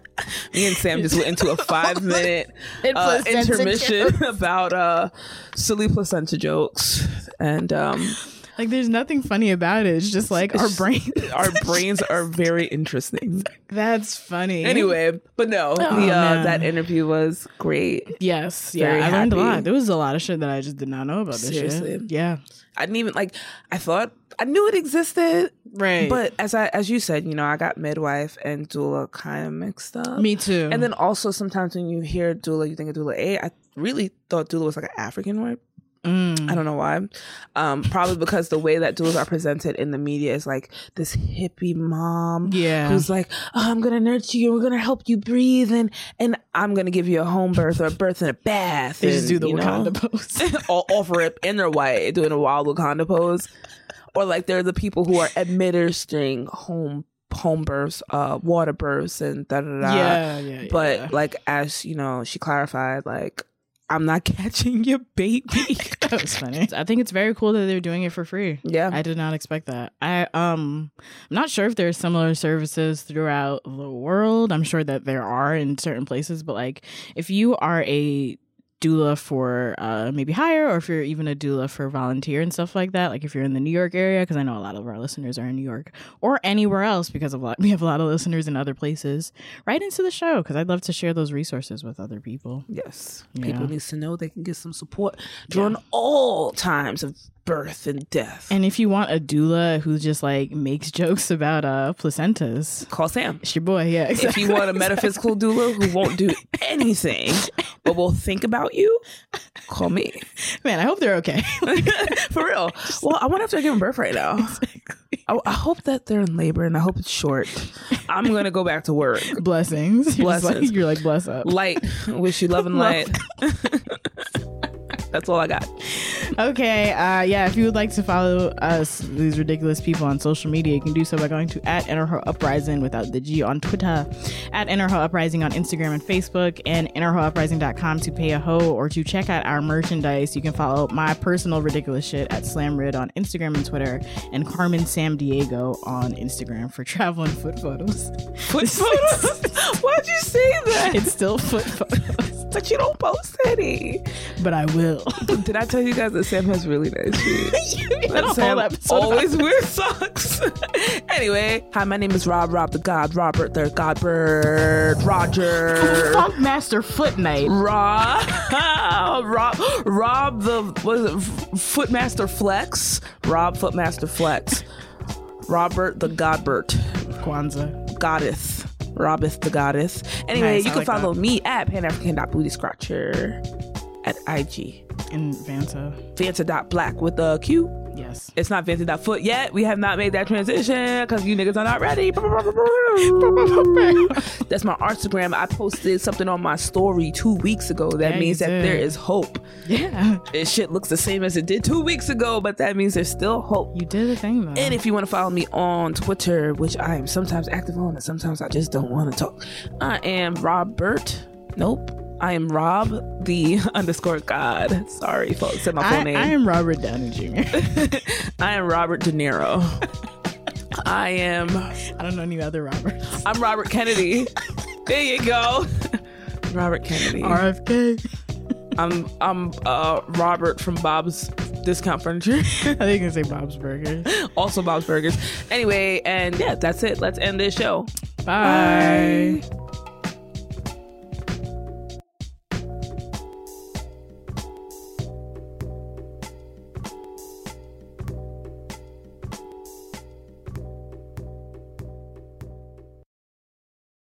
Me and Sam just went into a five minute uh, Placenta intermission jokes. about uh, silly placenta jokes. And um, Like, there's nothing funny about it. It's just like our brain. our brains are very interesting. That's funny. Anyway, but no, the, uh, man. that interview was great. Yes. Yeah. Very I learned a happy. lot. There was a lot of shit that I just did not know about this Seriously. shit. Yeah. I didn't even like, I thought I knew it existed. Right. But as I, as you said, you know, I got midwife and doula kind of mixed up. Me too. And then also sometimes when you hear doula, you think of doula A. I really thought doula was like an African word. Mm. I don't know why. Um, probably because the way that doulas are presented in the media is like this hippie mom Yeah. who's like, oh, I'm gonna nurture you, we're gonna help you breathe, and and I'm gonna give you a home birth or a birth in a bath. They just and, do the you know, Wakanda pose. all over it, and they're white doing a wild Wakanda pose, or like they're the people who are administering home home births, uh, water births, and da da da. Yeah, yeah, yeah. But like as you know, she clarified, like, I'm not catching your baby. That was funny. I think it's very cool that they're doing it for free. Yeah. I did not expect that. I um I'm not sure if there's similar services throughout the world. I'm sure that there are in certain places, but like if you are a doula for uh maybe hire, or if you're even a doula for volunteer and stuff like that, like if you're in the New York area, because I know a lot of our listeners are in New York, or anywhere else, because of a lot, we have a lot of listeners in other places, write into the show, because I'd love to share those resources with other people. Yes. Yeah. People need to know they can get some support during all times of birth and death. And if you want a doula who just like makes jokes about uh placentas, Call Sam. it's your boy. Yeah, exactly. If you want a metaphysical doula who won't do anything but will think about you, call me. Man, I hope they're okay. For real. Well, I wonder if they're giving birth right now. I, I hope that they're in labor, and I hope it's short. I'm going to go back to work. Blessings. You're just Blessings. Like, you're like, bless up. Light. Wish you love and light. That's all I got. Okay, uh, yeah, if you would like to follow us, these ridiculous people, on social media, you can do so by going to at Inner Hoe Uprising without the G on Twitter, at Inner Hoe Uprising on Instagram and Facebook, and inner hoe uprising dot com to pay a hoe or to check out our merchandise. You can follow my personal ridiculous shit at SlamRid on Instagram and Twitter, and Carmen Sam Diego on Instagram for travel and foot photos. Foot photos? Why'd you say that? It's still foot photos. But you don't post any. But I will. Did I tell you guys that Sam has really nice feet? You did a Sam whole episode always about wears socks. Anyway, hi, my name is Rob, Rob the God, Robert the Godbird, Roger. Funkmaster Foot Knight. Rob, Rob, Rob the, what is it, Footmaster Flex? Rob Footmaster Flex. Robert the Godbert. Kwanzaa. Goddess. Robith the Goddess. Anyway, Nice, you I can like follow that. me at panafrican.bootyscratcher at I G. And Vanta. Vanta.black with a Q. Yes. It's not Vanta.foot yet. We have not made that transition because you niggas are not ready. That's my Instagram. I posted something on my story two weeks ago. That Yeah, means you that did. there is hope. Yeah. This shit looks the same as it did two weeks ago, but that means there's still hope. You did a thing, though. And if you want to follow me on Twitter, which I am sometimes active on and sometimes I just don't want to talk, I am Robert. Nope. I am Rob the underscore God. Sorry, folks. Said my full I, name. I am Robert Downey Junior I am Robert De Niro. I am. I don't know any other Roberts. I'm Robert Kennedy. There you go. Robert Kennedy. R F K. I'm I'm uh, Robert from Bob's Discount Furniture. I think you can say Bob's Burgers. Also Bob's Burgers. Anyway, and yeah, that's it. Let's end this show. Bye. Bye.